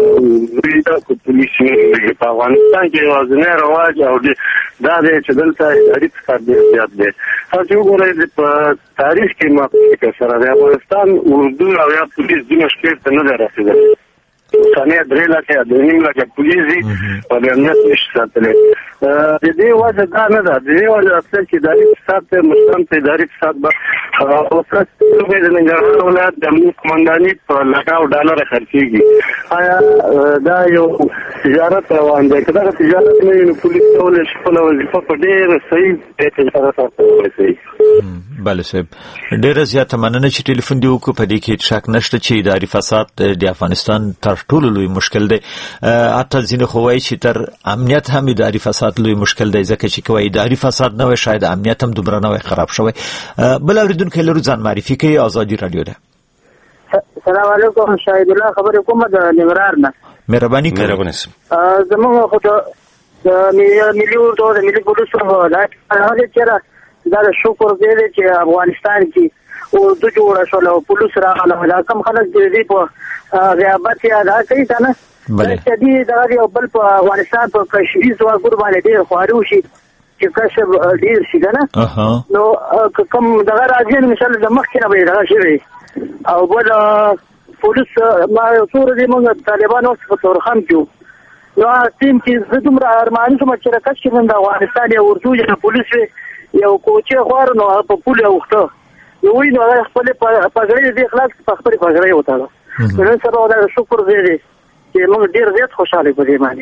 په پولیس کې په افغانستان کې یوازینی رواج او دا دی چې دلته اداري فساد ډېر زیات دی. تاسو وګورئ په تاریخ کې ما فکر سره د افغانستان اردو او یا پولیس دومره شمېر ته نه دی رسېدلی. ثانیه 3 لکه 2.5 لکه پولیس دي او د امنیت نشي ساتلی. د دې وجه دا نه ده. د دې وجه اصل چې اداري فساد ته مشتم ته اداري فساد به اوسه د ننګرهار ولایت د امنیت قومنداني په لکاو ډالر خرڅېږي. آیا دا یو تجارت روان دی؟ که دغه تجارت نه وي نو پولیس کولی شي خپله وظیفه په ډېر صحیح تجارت سره ورسوي. بله صاحب ډېره زیاته مننه چې ټلیفون دې وکړو. په دې کې شک نشته چې اداري فساد د افغانستان تر ټولو لوی مشکل دی. حتی ځینې خو وایي چې تر امنیت هم اداري فساد لوی مشکل دی، ځکه چې کوي اداري فساد نه وي شاید امنیت هم دومره نه وي خراب شوی. بل اوریدونکو لرو ځان معرفي کوي. آزادي رادیو ده. السلام علیکم. شاهد الله خبرې کوم د ننګرهار نه. مهرباني کوئ. زموږ خو د ملي اردو د ملي پولیسو ولایت هغه چېرې دا د شکر دی چې افغانستان کې اردو جوړه شول او پولیس راغله. دا کوم خلک دې په غیابت یا دا کوي که نه چې دې دغه یو بل په افغانستان په کشمي ځواکونو باندې ډېر خواري وشي چې کشف ډېر شي که نه نو کوم دغه راځي نو انشاءالله د مخکې نه به یې دغه شوی. او بل پولیس ما یو څو ورځې موږ طالبان اوس په تورخم کې وو نو ټیم کې زه دومره ارماني شوم چې رکت شم د افغانستان یا اردو یا پولیس یو کوچې خوار نو په پول اوخته نو وی نو خپل پګړې دې خلاص په خپل پګړې وتاړه. نن سبا دا شکر دې چې موږ ډیر زیات خوشاله په دې باندې.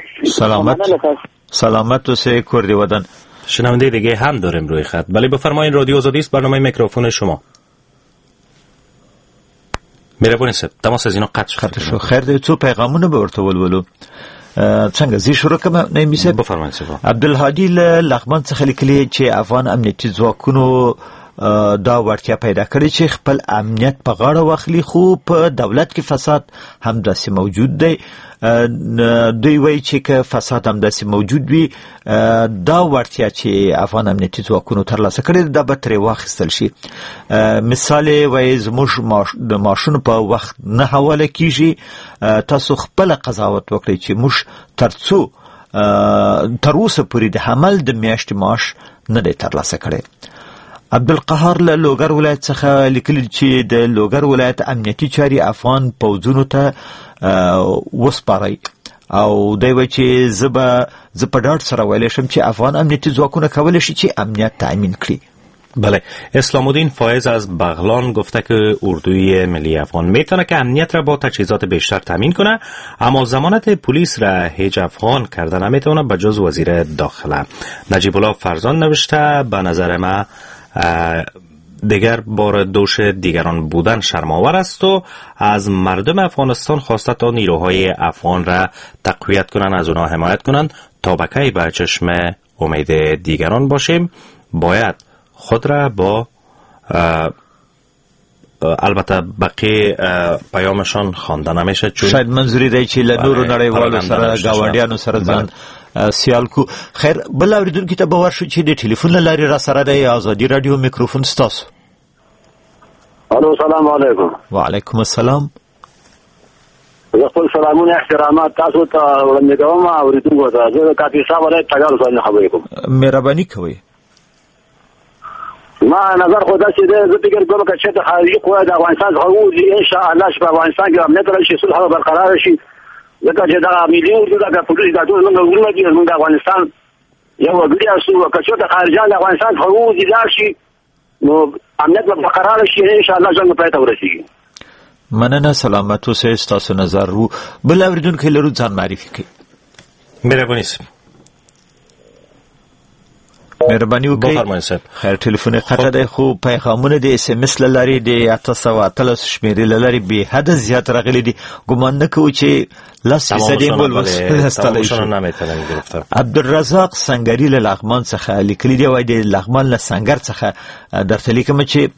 سلامت اوسه کردی ودان. شنونده دیگه هم داریم روی خط. بله بفرمایید. رادیو آزادی است. برنامه میکروفون شما. مهرباني صاحب تماس از اینا قطع شد. خیر دی څو پیغامونه به ورته ولولو. څنګه زی شروع کوم نایمی صاحب؟ بفرمایئ صاحب. عبدالهادي لغمان څخه لیکلي چې افغان امنیتي ځواکونو دا ورتیا پیدا کړی چې خپل امنیت په غاړه واخلي، خو په دولت کې فساد هم داسې موجود دی. دوی وایي چې که فساد هم داسې موجود وي، دا ورتیا چې افغان امنیتي ځواکونو ترلاسه کړې دا به ترې واخیستل شي. مثال یې وایي زموږ د معاشونو په وخت نه حواله کیږي، تاسو خپله قضاوت وکړئ چې موږ تر اوسه پورې د حمل د میاشتې معاش نه دی ترلاسه کړی. عبدالقهار له لوګر ولایت څخه لیکلي چې د لوګر ولایت امنیتي چاري افغان پوځونو ته وسپارئ، او دی وایي چې زه په ډاډ سره ویلی شم چې افغان امنیتي ځواکونه کولی شي چې امنیت تأمین کړي. بله، اسلام الدین فایز از بغلان گفته که اردوی ملی افغان میتونه که امنیت را با تجهیزات بیشتر تامین کنه، اما ضمانت پلیس را هیچ افغان کرده نمیتونه به جز وزیر داخله. نجیب الله فرزان نوشته به نظر ما دیگر بار دوش دیگران بودن شرم‌آور است و از مردم افغانستان خواسته تا نیروهای افغان را تقویت کنند، از اونها حمایت کنند تا بکی به چشم امید دیگران باشیم. باید خود را با البته بقیه پیامشان خوانده نمیشه، چون شاید منظوری دی چې له نورو نړیوالو سره ګاونډیانو سره ځان سیال کو. خیر، بل اوریدونکو ته به ورشو چې د ټلیفون له لارې را سره دی. ازادي رادیو میکروفون ستاسو. الو، سلام علیکم. وعلیکم السلام. زه خپل سلامونه احترامات تاسو ته وړاندې کوم. اوریدونکو ته زه د کاپیسا ولایت تګالو څخه خبرې کوم. مهرباني کوئ. ما نظر خو دا چې زه فکر کوم چې د خارجي قوا د افغانستان څخه وځي، ان شاء الله چې په افغانستان کې امنیت راشي، صلح برقرار شي. ځکه چې دا ملي اردو د پولیس د ټول موږ ورونه دي، موږ د افغانستان یو وګړي اسو چې د خارجان د افغانستان څخه وځي راشي، نو امنیت برقرار شي، ان شاء الله څنګه پاتې ورسیږي. مننه، سلامت اوسئ. تاسو نظر وو. بل اوریدونکو لرو ځان معرفي کړئ. مهرباني مهرباني وکړئ. خیر، ټلیفون قطع دی، خو پیغامونه د اس ام اس له لارې د 813 شمیرې له لارې به حد زیات راغلي دي. ګمان نه کوو چې 10% ولوستلی شي. عبدالرزاق سنگری له لغمان څخه لیکلي دی، وایي د لغمان له سنگر څخه درته لیکم چې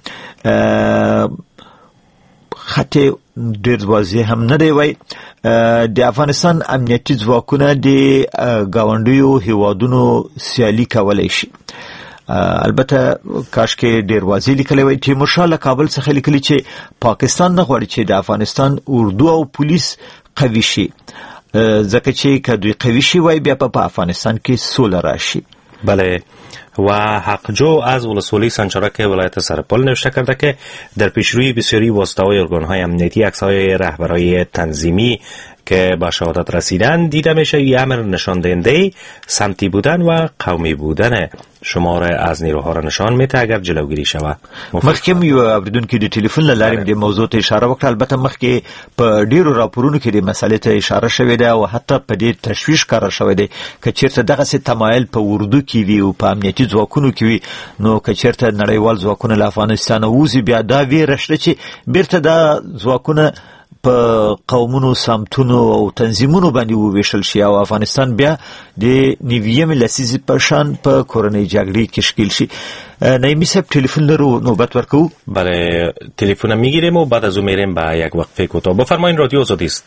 خط ډیر واضح هم نه دی. وایي د افغانستان امنیتي ځواکونه د ګاونډیو هیوادونو سیالي کولی شي. البته کاشکې ډیر واضح لیکلی وای. تیمورشاه له کابل څخه لیکلي چې پاکستان نه غواړي چې د افغانستان اردو او پولیس قوي شي، ځکه چې که دوی قوي شي وای بیا په افغانستان کې سوله راشي. بله، و حقجو از ولسوالی سنچارک ولایت سرپل نوشته کرده که در پیشروی بسیاری واسطه‌های ارگان‌های امنیتی عکس‌های رهبرای تنظیمی که به شهادت رسیدن دیده میشه. این امر نشان دهنده سمتی بودن و قومی بودن شمار از نیروها را نشان میده اگر جلوگیری شود. مخکې یو اوریدونکو د ټلیفون له لارې د موضوع ته اشاره وکړه. البته مخکې په ډیرو راپورونو کې د مسالې ته اشاره شوې ده او حتی په دې تشویش کار شوی دی که چیرته دغه څه تمایل په اردو کې وي او په امنیتي ځواکونو کې وي، نو که چیرته نړیوال ځواکونه له افغانستان ووځي بیا دا ویره شته چې بیرته دا ځواکونه په قومونو، سمتونو او تنظیمونو باندې وویشل شي او افغانستان بیا د 90 لسیزې په شان په کورنۍ جګړې کې ښکیل شي. نایمی صاحب ټلیفون لرو، نوبت ورکو. بله، تلفن میگیریم و بعد از اون میریم به یک وقفه کوتاه. بفرمایین، رادیو آزادی است.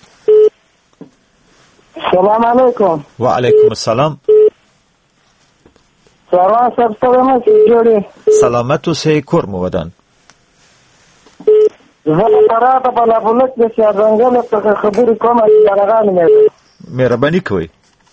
سلام علیکم. و علیکم السلام. سلامت اوسئ، کور مو ودان. زه پراته په لابلک د شهرنګل څخه خبرې کوم چې درغان مې. مهرباني کوئ.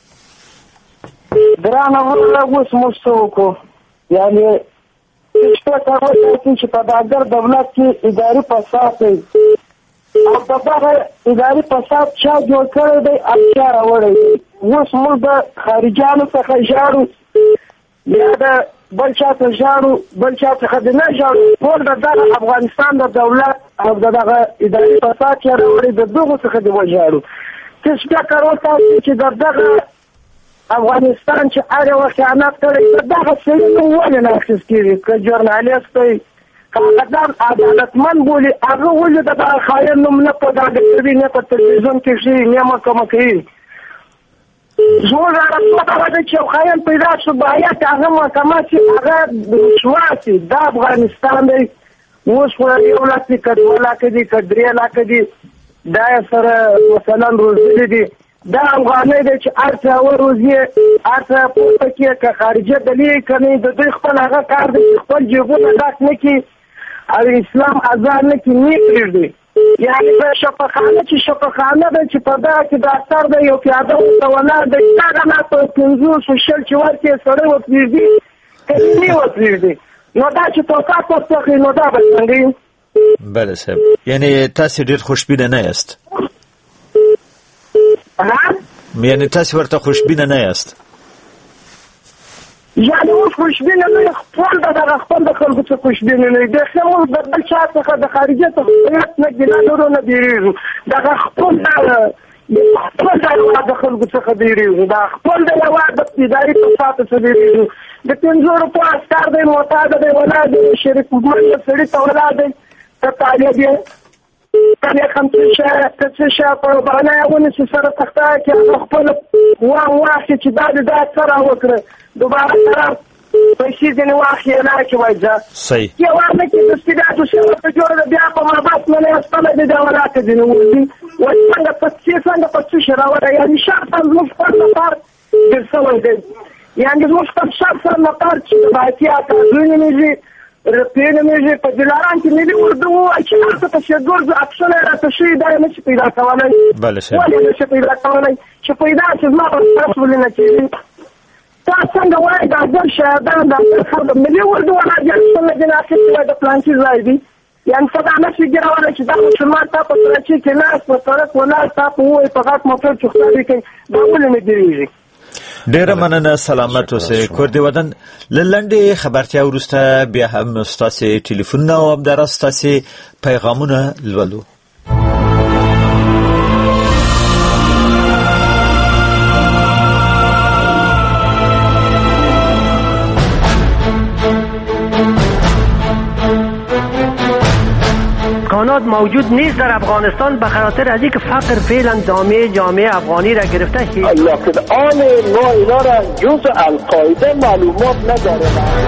درانه ولا اوس مستوکو یعنی څه کاوه چې په داګر دولت کې اداري فساد دی او دغه اداري فساد چا جوړ کړی دی اچار وړي. اوس موږ د خارجانو څخه ژاړو، بیا د بل چا ته ژاړو، بل چا څخه نه ژاړو. ټول د افغانستان د دولت او دغه اداري فساد چې راوړي د دغه څخه دی وژاړو. څه فکر وکړئ چې دغه افغانستان چې هغه خیانت کړی دغه څه ولې نه اخیست کېږي؟ که ژورنالیست دی، قدر عدالتمند بولي هغه ولې د خاين نوم نه په ډاګه کوي نه په تلویزیون کې شي نه محکمه کوي زموږ راپورټ دا چې خاين پیدا شو باید هغه محکمه چې هغه شواسي د افغانستان دی اوس خو یو لاک کډ ولا کدي کډري لا کدي دا سره مثلا روزي دي دا افغاني دی چې ارته وروزي ارته په کې که خارجه دلی کني د دوی خپل هغه کار دی خپل جيبونه ډاک نه کی او اسلام اذان نه کی نه کړی یعنی په شفاخانه ده چې په دا کې د اثر دی یو کې اده ولا د څنګه نه په کنزو سوشل چې ورته سره وپیږي کله وپیږي نو دا چې تاسو څه نو دا به څنګه بله صاحب یعنی تاسو ډیر خوشبینه نه یاست یعنی تاسو ورته خوشبینه نه یاست یعنی اوس خوشبینه نه خپل د خلکو څخه خوشبینه نه دي خو د بل چا څخه د خارجه څخه نه ګنا نور نه دیریږي د خپل د خلکو څخه دیریږي د خپل د یواد د اداري تاسو څخه دیریږي د 500 روپیا اسکار دی معتاد دی ولا د شریف ګور سړي ته ولا دی ته طالب یې کله کوم څه په باندې ونه سره تخته کې خپل واخې چې دا سره وکړه دوباره پیسې دې واخې نه چې وایځه صحیح یو ورته چې د ستګاتو شو په جوړ د بیا په مابات نه استل دې دا ولاته دې نو څنګه په څه راوړی یعنی شرط موږ په لپاره د څه دی یعنی موږ په شرط لپاره چې باید یا تاسو نه رپینه میږي په دلاران کې ملي اردو چې تاسو ته شګور اکشن راته شي دا نه شي پیدا کولای بله شه ولې نه شي پیدا کولای چې پیدا شي ما په تاسو ولنه کې تاسو څنګه وایي دا ځل شهدا د خپل ملي اردو ولا چې څنګه نه کې د پلان کې ځای دی یعنی صدا نه شي ګرځول چې دا مسلمان تاسو سره چې ناس په طرف ولا تاسو وایي په غاټ موټر چوختاري کې دا ولې نه دیږي ډیره مننه سلامت اوسئ کور دی ودان لنډه خبرتیا ورسته بیا هم ستاسو ټلیفون او همدارستاسو پیغامونه لولو امکانات موجود نیست در افغانستان به خاطر از اینکه فقر فعلا جامعه افغانی را گرفته لکن آن ما اینا را جز القاعده معلومات نداره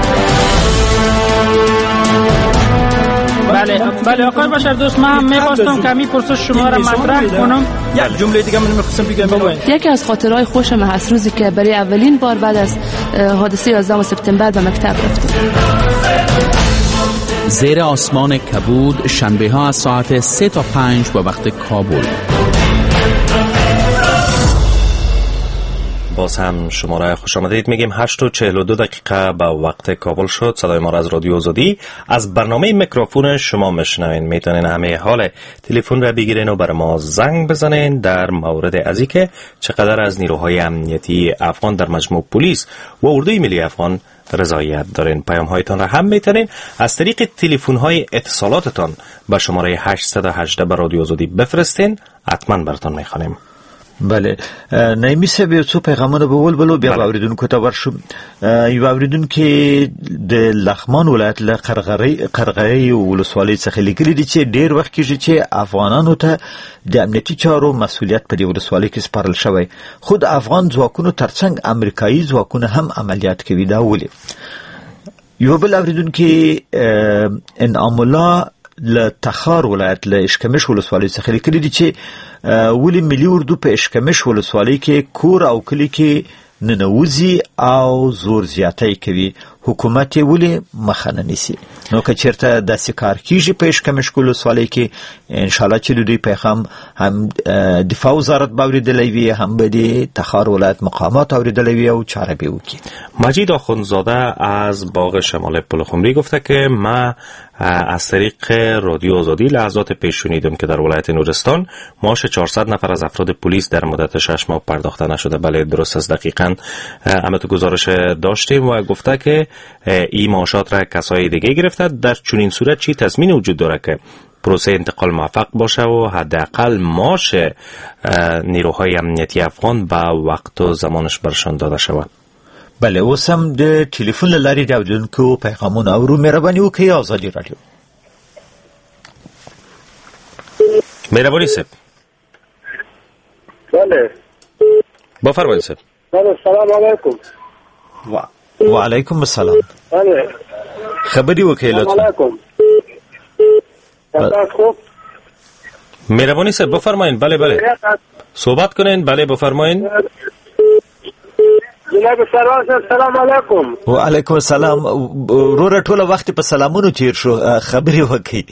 بله آقای بشردوست من می‌خواستم کمی پرسش شما را مطرح کنم یک جمله دیگه من می‌خواستم بگم یکی از خاطرهای خوش من از روزی که برای اولین بار بعد از حادثه 11 سپتامبر به مکتب رفتم زیر آسمان کبود شنبه ها از ساعت 3 تا 5 با وقت کابل. باز هم شما را خوش آمدید میگیم 8:42 با وقت کابل شد. صدای ما را از رادیو آزادی از برنامه میکروفون شما میشنوین. میتونین همه حال تلفن را بگیرین و بر ما زنگ بزنین در مورد ازی که چقدر از نیروهای امنیتی افغان در مجموع پلیس و اردوی ملی افغان رضایت دارین. پیام هایتان را هم میتونین از طریق تلفن های اتصالاتتان به شماره 818 به رادیو آزادی بفرستین. حتما براتون میخوانیم. بله نایمی صاحب یو څو پیغامونه به ولولو بیا اوریدونکو ته ورشو. یو اوریدونکو د لغمان ولایت له قرغړی ولسوالۍ څخه لیکلي دي چې ډیر وخت کېږي چې افغانانو ته د امنیتي چارو مسؤلیت په دې ولسوالۍ کې سپارل شوی، خو د افغان ځواکونو ترڅنګ امریکایي ځواکونه هم عملیات کوي. دا ولې؟ یو بل اوریدونکو انعام الله له تخار ولایت له اشکمش ولسوالۍ څخه لیکلي دي چې ولی ملي اردو په اشکمش ولسوالۍ کې کور او کلی کې ننوځي او زور زیاتی کوي، حکومت ولی مخه نه نیسي. نو که چیرته داسې کار کیږي په اشکمش ولسوالۍ کې ان شاء الله چې دوی پیغام هم دفاع وزارت باوریدلی وي، هم به د تخار ولایت مقامات اوریدلی وي او چاره به وکړي. مجید آخوندزاده از باغ شمال پلخمری گفته که ما از طریق رادیو آزادی لحظات پیش شنیدم که در ولایت نورستان معاش 400 نفر از افراد پلیس در مدت 6 ماه پرداخته نشده. بله درست است، دقیقاً تو گزارش داشتیم و گفته که این معاشات را کسای دیگه گرفته. در چنین صورت چی تضمین وجود داره که پروسه انتقال موفق باشه و حداقل معاش نیروهای امنیتی افغان به وقت و زمانش برشان داده شود؟ بله اوس هم د ټلیفون لارې د اوریدونکو پیغامونه اورو. مهرباني وکړئ آزادي رادیو. مهربانی صاحب. بله بفرمایید صاحب. بله سلام علیکم. و علیکم السلام. بله خبری وکیل لطفا. سلام علیکم. خوب مهربانی صاحب بفرمایید. بله بله صحبت کنین. بله بفرمایید. جناب سرور سلام علیکم. و علیکم السلام. رو ټول وخت په سلامونو تیر شو. خبري وکي.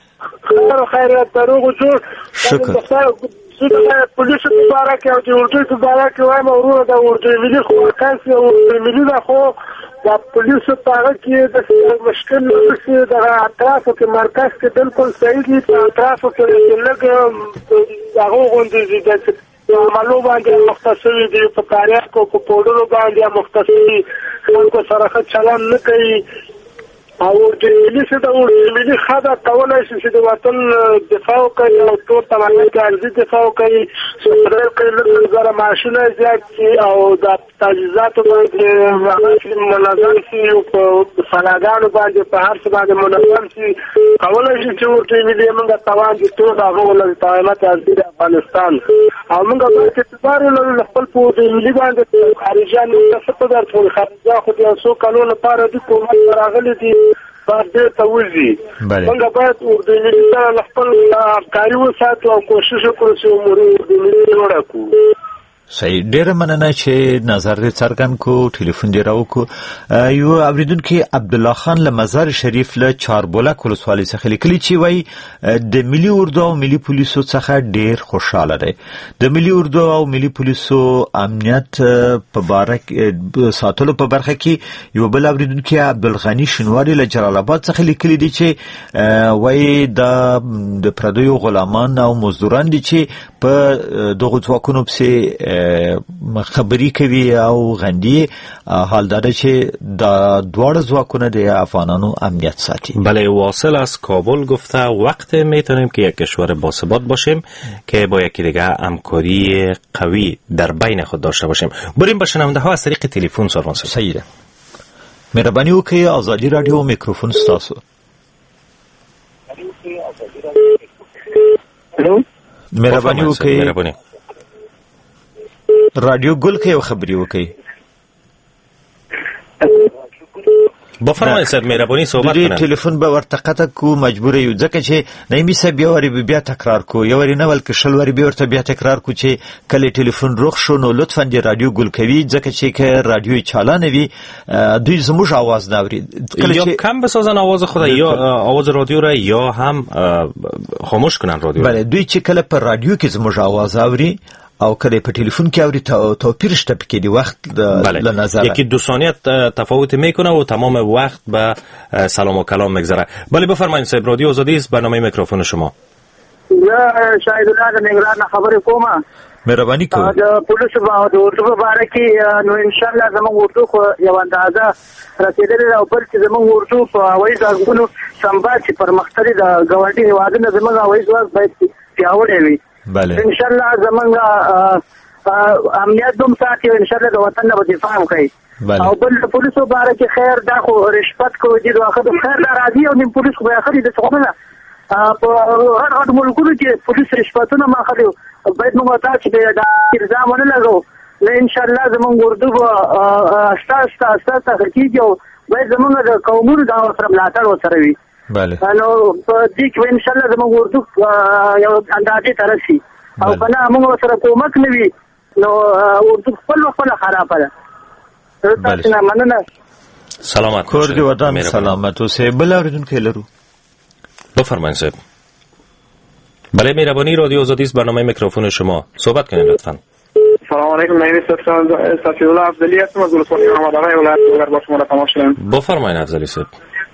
خیر تروغ جوړ. شکر. پولیس مبارک او د اردو مبارک وایم ورو د اردو ملي خو کاسي او ملي دا خو د پولیس په کې د مشکل نشي د اطرافو کې مرکز کې بالکل صحیح دي. په اطرافو کې لږ هغه غونډې دي عملو باندې مختصوي دي په کاریه کو په پودرو باندې مختصوي خلکو سره ښه چلن نه کوي او د ملي څه د ملي خاطر کولای شي چې د وطن دفاع کوي او ټول تمامي ارزي دفاع کوي چې کله زره ماشینه زیات شي او د تجهیزات باندې منظم شي او په فناګانو باندې په هر څه باندې منظم شي کولای شي چې د ملي موږ توان دي ټول هغه ولر تایمات ارزي د افغانستان او موږ باید اعتبار ولرو خپل په ملي باندې خارجيان څه په درته خارجه خو د څو کلونو لپاره د کومه راغلي دي باندې توزي موږ باید د ملي سره خپل کاری وساتو او کوشش وکړو چې امور د ملي جوړ کړو. صحیح. ډېر مننه چې نظر دې څرګند کو. ټلیفون دې راوکو. یو اوریدونکو عبد الله خان له مزار شریف له چاربولک ولسوالۍ څخه لیکلي چې وای د ملي اردو او ملي پولیسو څخه ډېر خوشاله دی. د ملي اردو او ملي پولیسو امنیت په بارک ساتلو په برخه کې یو بل اوریدونکو عبدالغنی شنواری له جلال آباد څخه لیکلي دي چې وای د پردیو غلامان او مزدوران دي چې په دغه ځواکونو پسې خبري کوي او غندي. حال داره چې دا دواړه ځواکونه د افغانانو امنیت ساتي. بله واصل از کابل گفته وقت میتونیم که یک کشور باثبات باشیم که با یکی دیگه همکاری قوی در بین خود داشته باشیم. بریم به شنونده ها از طریق تلفن سروان صاحب. صحیح. مهرباني وکړئ آزادی رادیو میکروفون ستاسو. مهرباني وکړئ رادیو گل کې یو خبري وکړي. بفرمایئ صاحب مهرباني صحبت کنه. ټلیفون به ورته قطع کو مجبور یو ځکه چې نایمی صاحب یو وری بیا تکرار کو یو وری نه بلکې شل وری به ورته بیا تکرار کو چې کله ټلیفون روغ شو نو لطفا د رادیو گل کوي ځکه چې که رادیو چالان وي دوی زموږ आवाज نه اوري. یا کم بسازن آواز خود یا آواز رادیو را یا هم خاموش کنن رادیو. بله دوی چې کله پر رادیو کې زموږ आवाज اوري او کله په ټلیفون کې اوري توپیر شته پکې دی وخت له نظر یکی 2 ثانیه تفاوت میکنه و تمام وقت به سلام و کلام میگذره. بله بفرمایید صاحب رادیو آزادی است برنامه میکروفون شما. یا شاید الله د نگران خبرې کومه. مهرباني کوئ. د پولیسو باندې اردو په اړه کې نو ان شاء الله زموږ اردو خو یو اندازه رسیدلې او بل چې زموږ اردو په هوایي ځواکونو سمبال چې پرمختللي د ګاونډي هیوادونو زموږ هوایي ځواک باید پیاوړی وي. بله ان شاء الله زمونږ امنیت دوم ساتي ان شاء الله د وطن نه دفاع کوي. او بل د پولیسو باره کې خیر دا خو رشوت کوي د واخد خیر دا راځي او د پولیسو به اخري د څونه په هر ملکونو کې پولیس رشوتونه ماخلي باید موږ ته چې دا الزام نه لګو. ان شاء الله زمونږ اردو اساس تحقیق او باید زمونږ د قومونو دا سره ملاتړ وسره وي. بله نو په دې کې ان شاء الله زموږ اردو یو اندازې ترسي او کنه موږ سره کومک نه وي نو اردو خپل خراب ده. تاسو مننه. سلامت کور دی ودان سلامت اوسه. بل اوریدونکو لرو. بفرمایید صاحب. بله مهربانی رادیو آزادی است برنامه میکروفون شما صحبت کنید لطفا. سلام علیکم نایب صفی الله افضلی هستم از ولسوالی محمد آقای ولایت نوگر با شما را تماس شدم. بفرمایید افضلی صاحب.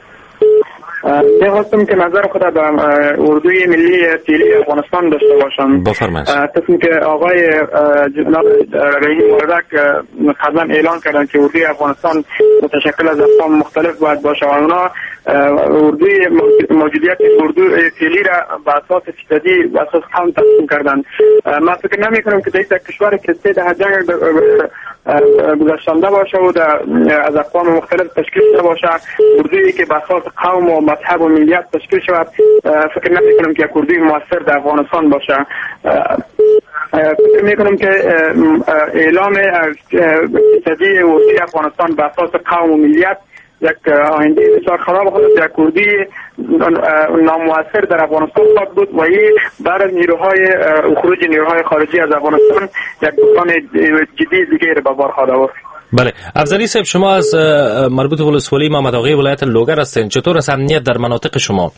خواستم که نظر خود در اردوی ملی فعلی افغانستان داشته باشم. بفرمایید. تصمیم که آقای جناب رئیس مبارک قبلا اعلان کردن که اردوی افغانستان متشکل از اقسام مختلف باید باشه و اونا اردوی موجودیت اردوی فعلی را به اساس فیصدی به اساس قوم تقسیم کردن. من فکر نمی کنم که در یک کشور که 3 دهه جنگ گذشتنده باشه و از اقوام مختلف تشکیل شده باشه، اردویی که بر اساس قوم و مذهب و ملیت تشکیل شود، فکر نمی‌کنم که یک اردوی موثر در افغانستان باشه. فکر می‌کنم که اعلام اقتصادی اردوی افغانستان بر اساس قوم و ملیت یک آینده بسیار خراب خود یک کردی نامؤثر در افغانستان خواهد بود و این برای نیروهای خروج نیروهای خارجی از افغانستان یک بحران جدی دیگه را به بار خواهد آورد. بله، افضلی صاحب، شما از مربوط ولسوالی محمد آقای ولایت لوگر هستین. چطور است امنیت در مناطق شما؟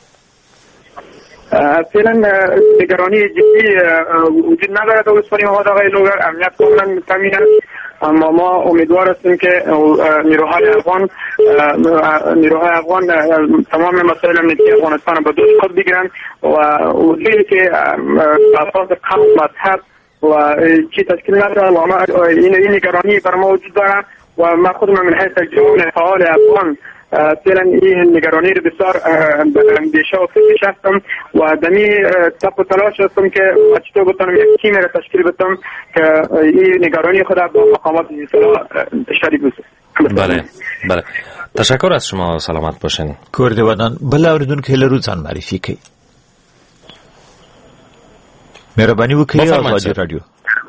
فعلا نگرانی جدی وجود ندارد در ولسوالی محمد آقای لوگر، امنیت کاملا تامین است. اما ما امیدوار هستیم که نیروهای افغان تمام مسائل امنیتی افغانستان را به دوش خود بگیرند و اردویی که اساس قوم مذهب و چی تشکیل ندارد و این نگرانی بر ما وجود دارد و من خودم من حیث جوان فعال افغان فعلا این نگرانی رو بسیار اندیشه و فکرش هستم و دمی تپ و تلاش هستم که چطور بتونم یک تیم را تشکیل بدم که این نگرانی خود با مقامات شریک بشه. بله بله، تشکر از شما، سلامت باشین. کرد ودان بلا اوریدون که لروزان معرفی کی مهربانی وکړئ آزادی رادیو.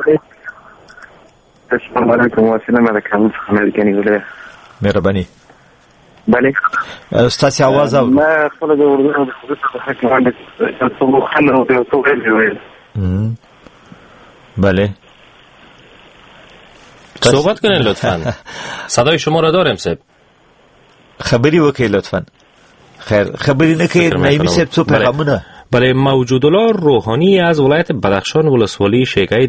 السلام علیکم، واسینه ملکان امریکایی وله. مهربانی. بله ستاسو आवाज او ما خپل د اردو د حق باندې تاسو خلنو او تاسو غوښتل. بله صحبت کنین لطفاً. صدای شما را دارم صاحب. خبری وکړئ لطفاً. خیر خبری نه کوي نایمی صاحب څو پیغامونه. بله، موجود الله روحانی از ولایت بدخشان ولسوالی شیگای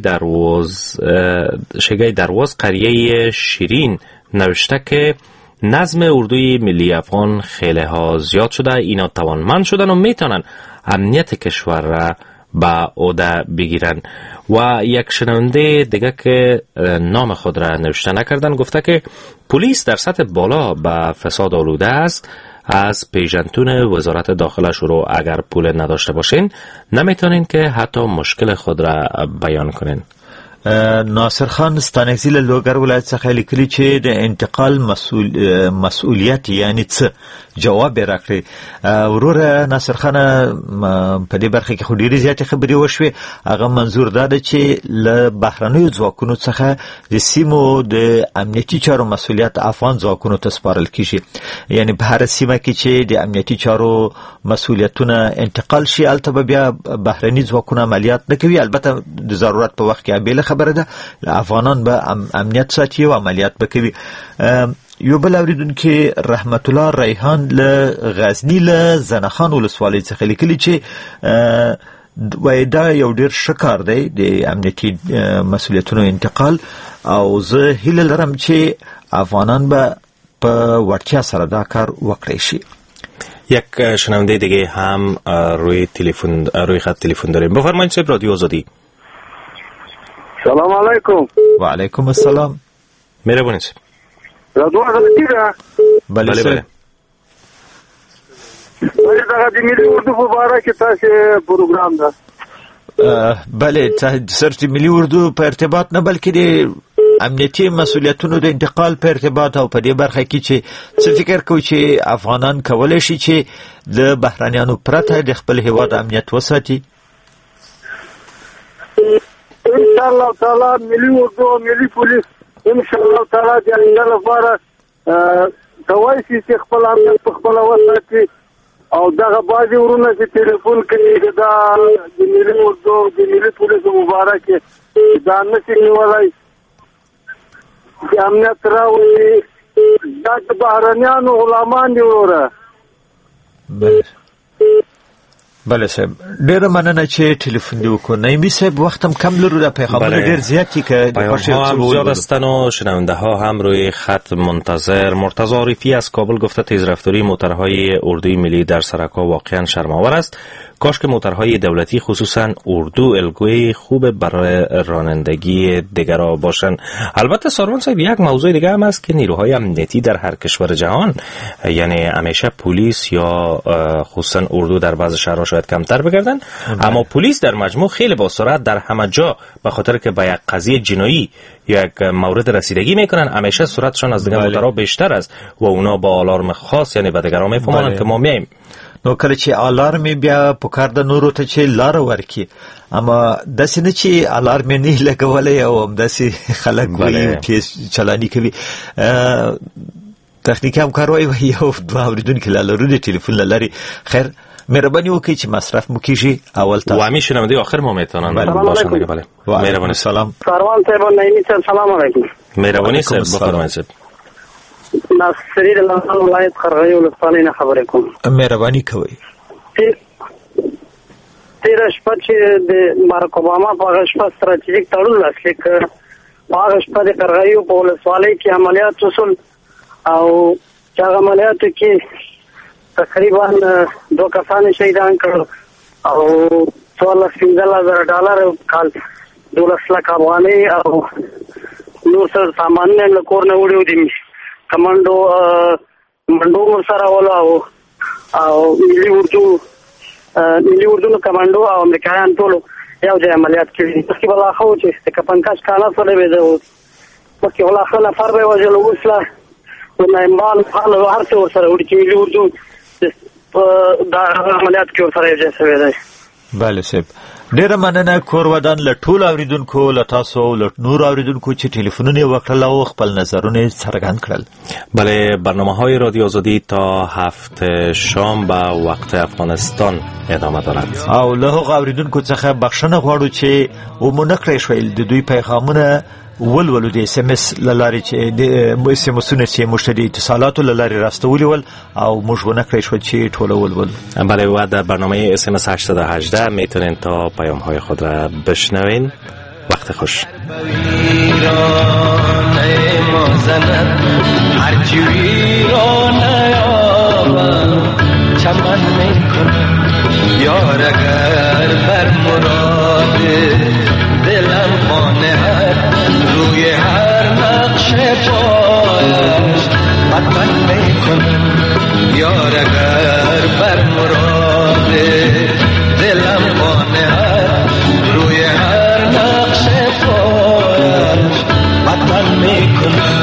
درواز قریه شیرین نوشته که نظم اردوی ملی افغان خیلی ها زیاد شده، اینا توانمند شدن و میتونن امنیت کشور را به عهده بگیرن. و یک شنونده دیگه که نام خود را نوشته نکردن گفته که پلیس در سطح بالا به فساد آلوده است. از پیژنتون وزارت داخله شروع اگر پول نداشته باشین نمیتونین که حتی مشکل خود را بیان کنین. ناصر خان ستانکزی له لوګر ولایت څخه لیکلي چې د انتقال مسؤلیت یعنی څه جواب راکړي. وروره ناصر خان په دې برخه کې خو ډېرې زیاتې خبرې وشوې. هغه منظور دا ده چې له بهرنیو ځواکونو څخه د سیمو د امنیتي چارو مسؤلیت افغان ځواکونو ته سپارل کیږي. یعنی په هر سیمه کې چې د امنیتي چارو مسؤلیتونه انتقال شي هلته به بیا بهرني ځواکونه عملیات نه کوي. البته د ضرورت په وخت کې بیل خبره ده افغانان به امنیت ساتي او عملیات بکوي. یو بل اوریدونکو رحمت الله ریحان له غزنی له زنخان ولسوالۍ څخه لیکلي چې وای دا یو ډیر شکار دی د امنیتي مسؤلیتونو انتقال او زه هیله لرم چې افغانان به په وړتیا سره دا کار وکړي شي. یک شنونده دیگه هم روی خط تلفن داریم. بفرمایید صاحب، رادیو آزادی. سلام علیکم. و علیکم السلام. مهربانید. رادیو آزادی ده؟ بله بله. بله دا د ملي اردو په اړه کې تاسو پروګرام ده. بله صرف ملي اردو په ارتباط نه بلکې د امنیتي مسؤلیتونو د انتقال په ارتباط او په دې برخه کې چې څه فکر کوي چې افغانان کولای شي چې د بهرانيانو پرته د خپل هیواد امنیت وساتي. ان شاء الله تعالی ملي اردو ملي پولیس ان شاء الله تعالی د انګل لپاره کوي چې خپل امنیت په خپل وساتي او دغه باندې ورونه چې ټلیفون کوي دا د ملي اردو د ملي پولیس مبارک دا نشي نیولای د امنیت راوړي دا د بهرنیانو غلامان دي وره. بله صاحب ډیره مننه چې ټلیفون دی وکړ. نایمی صاحب وختم کم لرو د پیغامونه ډیر زیاتی که پیغام‌ها هم زیاد هستن و شنونده ها هم روی خط منتظر. مرتضی عارفی از کابل گفته تیزرفتاری موترهای اردوی ملی در سرکا واقعا شرم‌آور است. کاش که موتورهای دولتی خصوصا اردو الگوی خوب برای رانندگی دیگرها باشن. البته ساروان صاحب یک موضوع دیگه هم است که نیروهای امنیتی در هر کشور جهان، یعنی همیشه پلیس یا خصوصا اردو در بعض شهرها شاید کمتر بگردن، اما پلیس در مجموع خیلی با سرعت در همه جا، به خاطر که به یک قضیه جنایی یک مورد رسیدگی میکنن، همیشه سرعتشان از دیگر موتورها بیشتر است و اونا با آلارم خاص یعنی به دیگرها میفهمونن که ما میایم. نو کله چې الارم بیا پکار د نورو ته چې لار ورکی، اما داسې نه چې الارم نه لګولې او هم داسې خلک وایي چې چلانی کوي. تخنیکی همکارای و یو دوه اوریدونکي لري ټلیفون لري. خیر مهرباني وکړئ چې مصرف مو کیږي اول تا و همین شنونده آخر ما میتونن باشن دیگه. بله مهربانی. سلام سروان صاحب نعیمی صاحب سلام علیکم. مهربانی صاحب بفرمایید. ناصری د لندن ولایت خرغړی ولسوالۍ نه خبرې کوم. مهرباني کوئ. تیره شپه چې د بارک اوباما په هغه شپه ستراتیژیک تړون لاسلیک کړ، په هغه شپه د خرغړی په ولسوالۍ کې عملیات وشول او چې هغه عملیاتو کې تقریبا 2 کسان شهیدان کړل او $14,000 کال 12 لک افغانۍ او نور څه سامان له کور نه وړي دي. کمانډو منډو سره ولا او ملي اردو کمانډو او امریکایان ټول یو ځای عملیات کوي. چې بل اخو چې کپنکاش کاله سره به ده مکه ولا خلا فر به وجه لوسلا ونایمال حال هر څه سره وړي چې ملي اردو دا عملیات کې سره یې ځای سره ده. بله صاحب ډیره مننه. کور ودان له ټول اوریدونکو له تاسو له نور اوریدونکو چې ټلیفونونه وکړل او خپل نظرونه څرګند کړل. بله برنامه‌های رادیو آزادی تا 7 شام به وقت افغانستان ادامه دارد او له هغه اوریدونکو څخه بخښنه غواړو چې ومونه کړی شویل د دوی پیغامونه ولولو د اس ام اس لارې چې د اس ام اسونه چې مشتری اتصالاتو لارې راستولي ول او موږ ونه کړی شو چې ټول ولول. بله و در برنامه اس ام اس 818 میتونین تا پیام های خود را بشنوین. وقت خوش. چمن میکنم یار اگر بر مراد دلم خانه روی هر نقش پایش مطمئن میکنم یار اگر بر مراد دلم خانه روی هر نقش پایش مطمئن میکنم.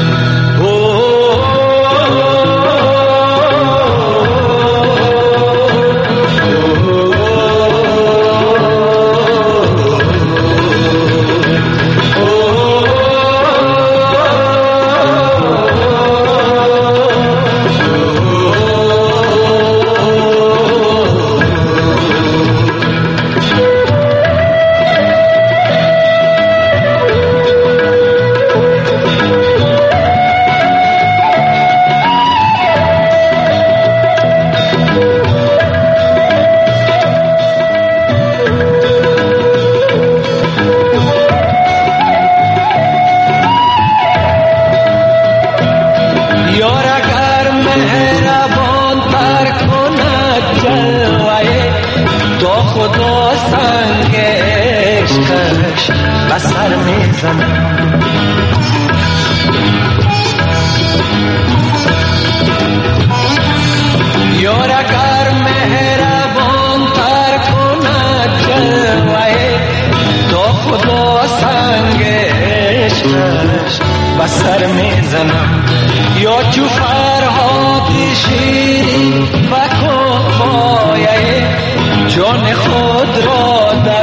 بسر میزنم یا چو فرهاد شیرین و کفایه جان خود را در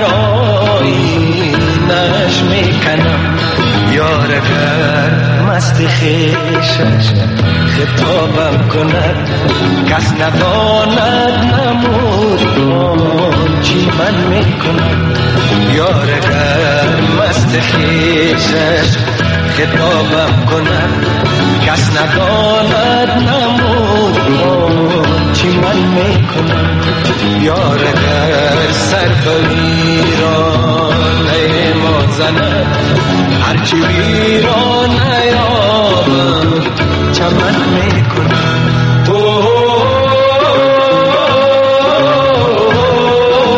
آیینش میکنم. یار اگر مست خویشش خطابم کند کس نداند نمود چی من میکنم. یار اگر مست خویشش خطابم کنم کس نداند نمود چی من میکنم. یار اگر سر به ویرانه ما زند هرچی ویرانه یابم چمن میکنم.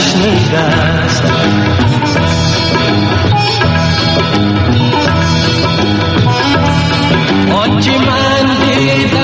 نشنیده است. آنچه من دیدم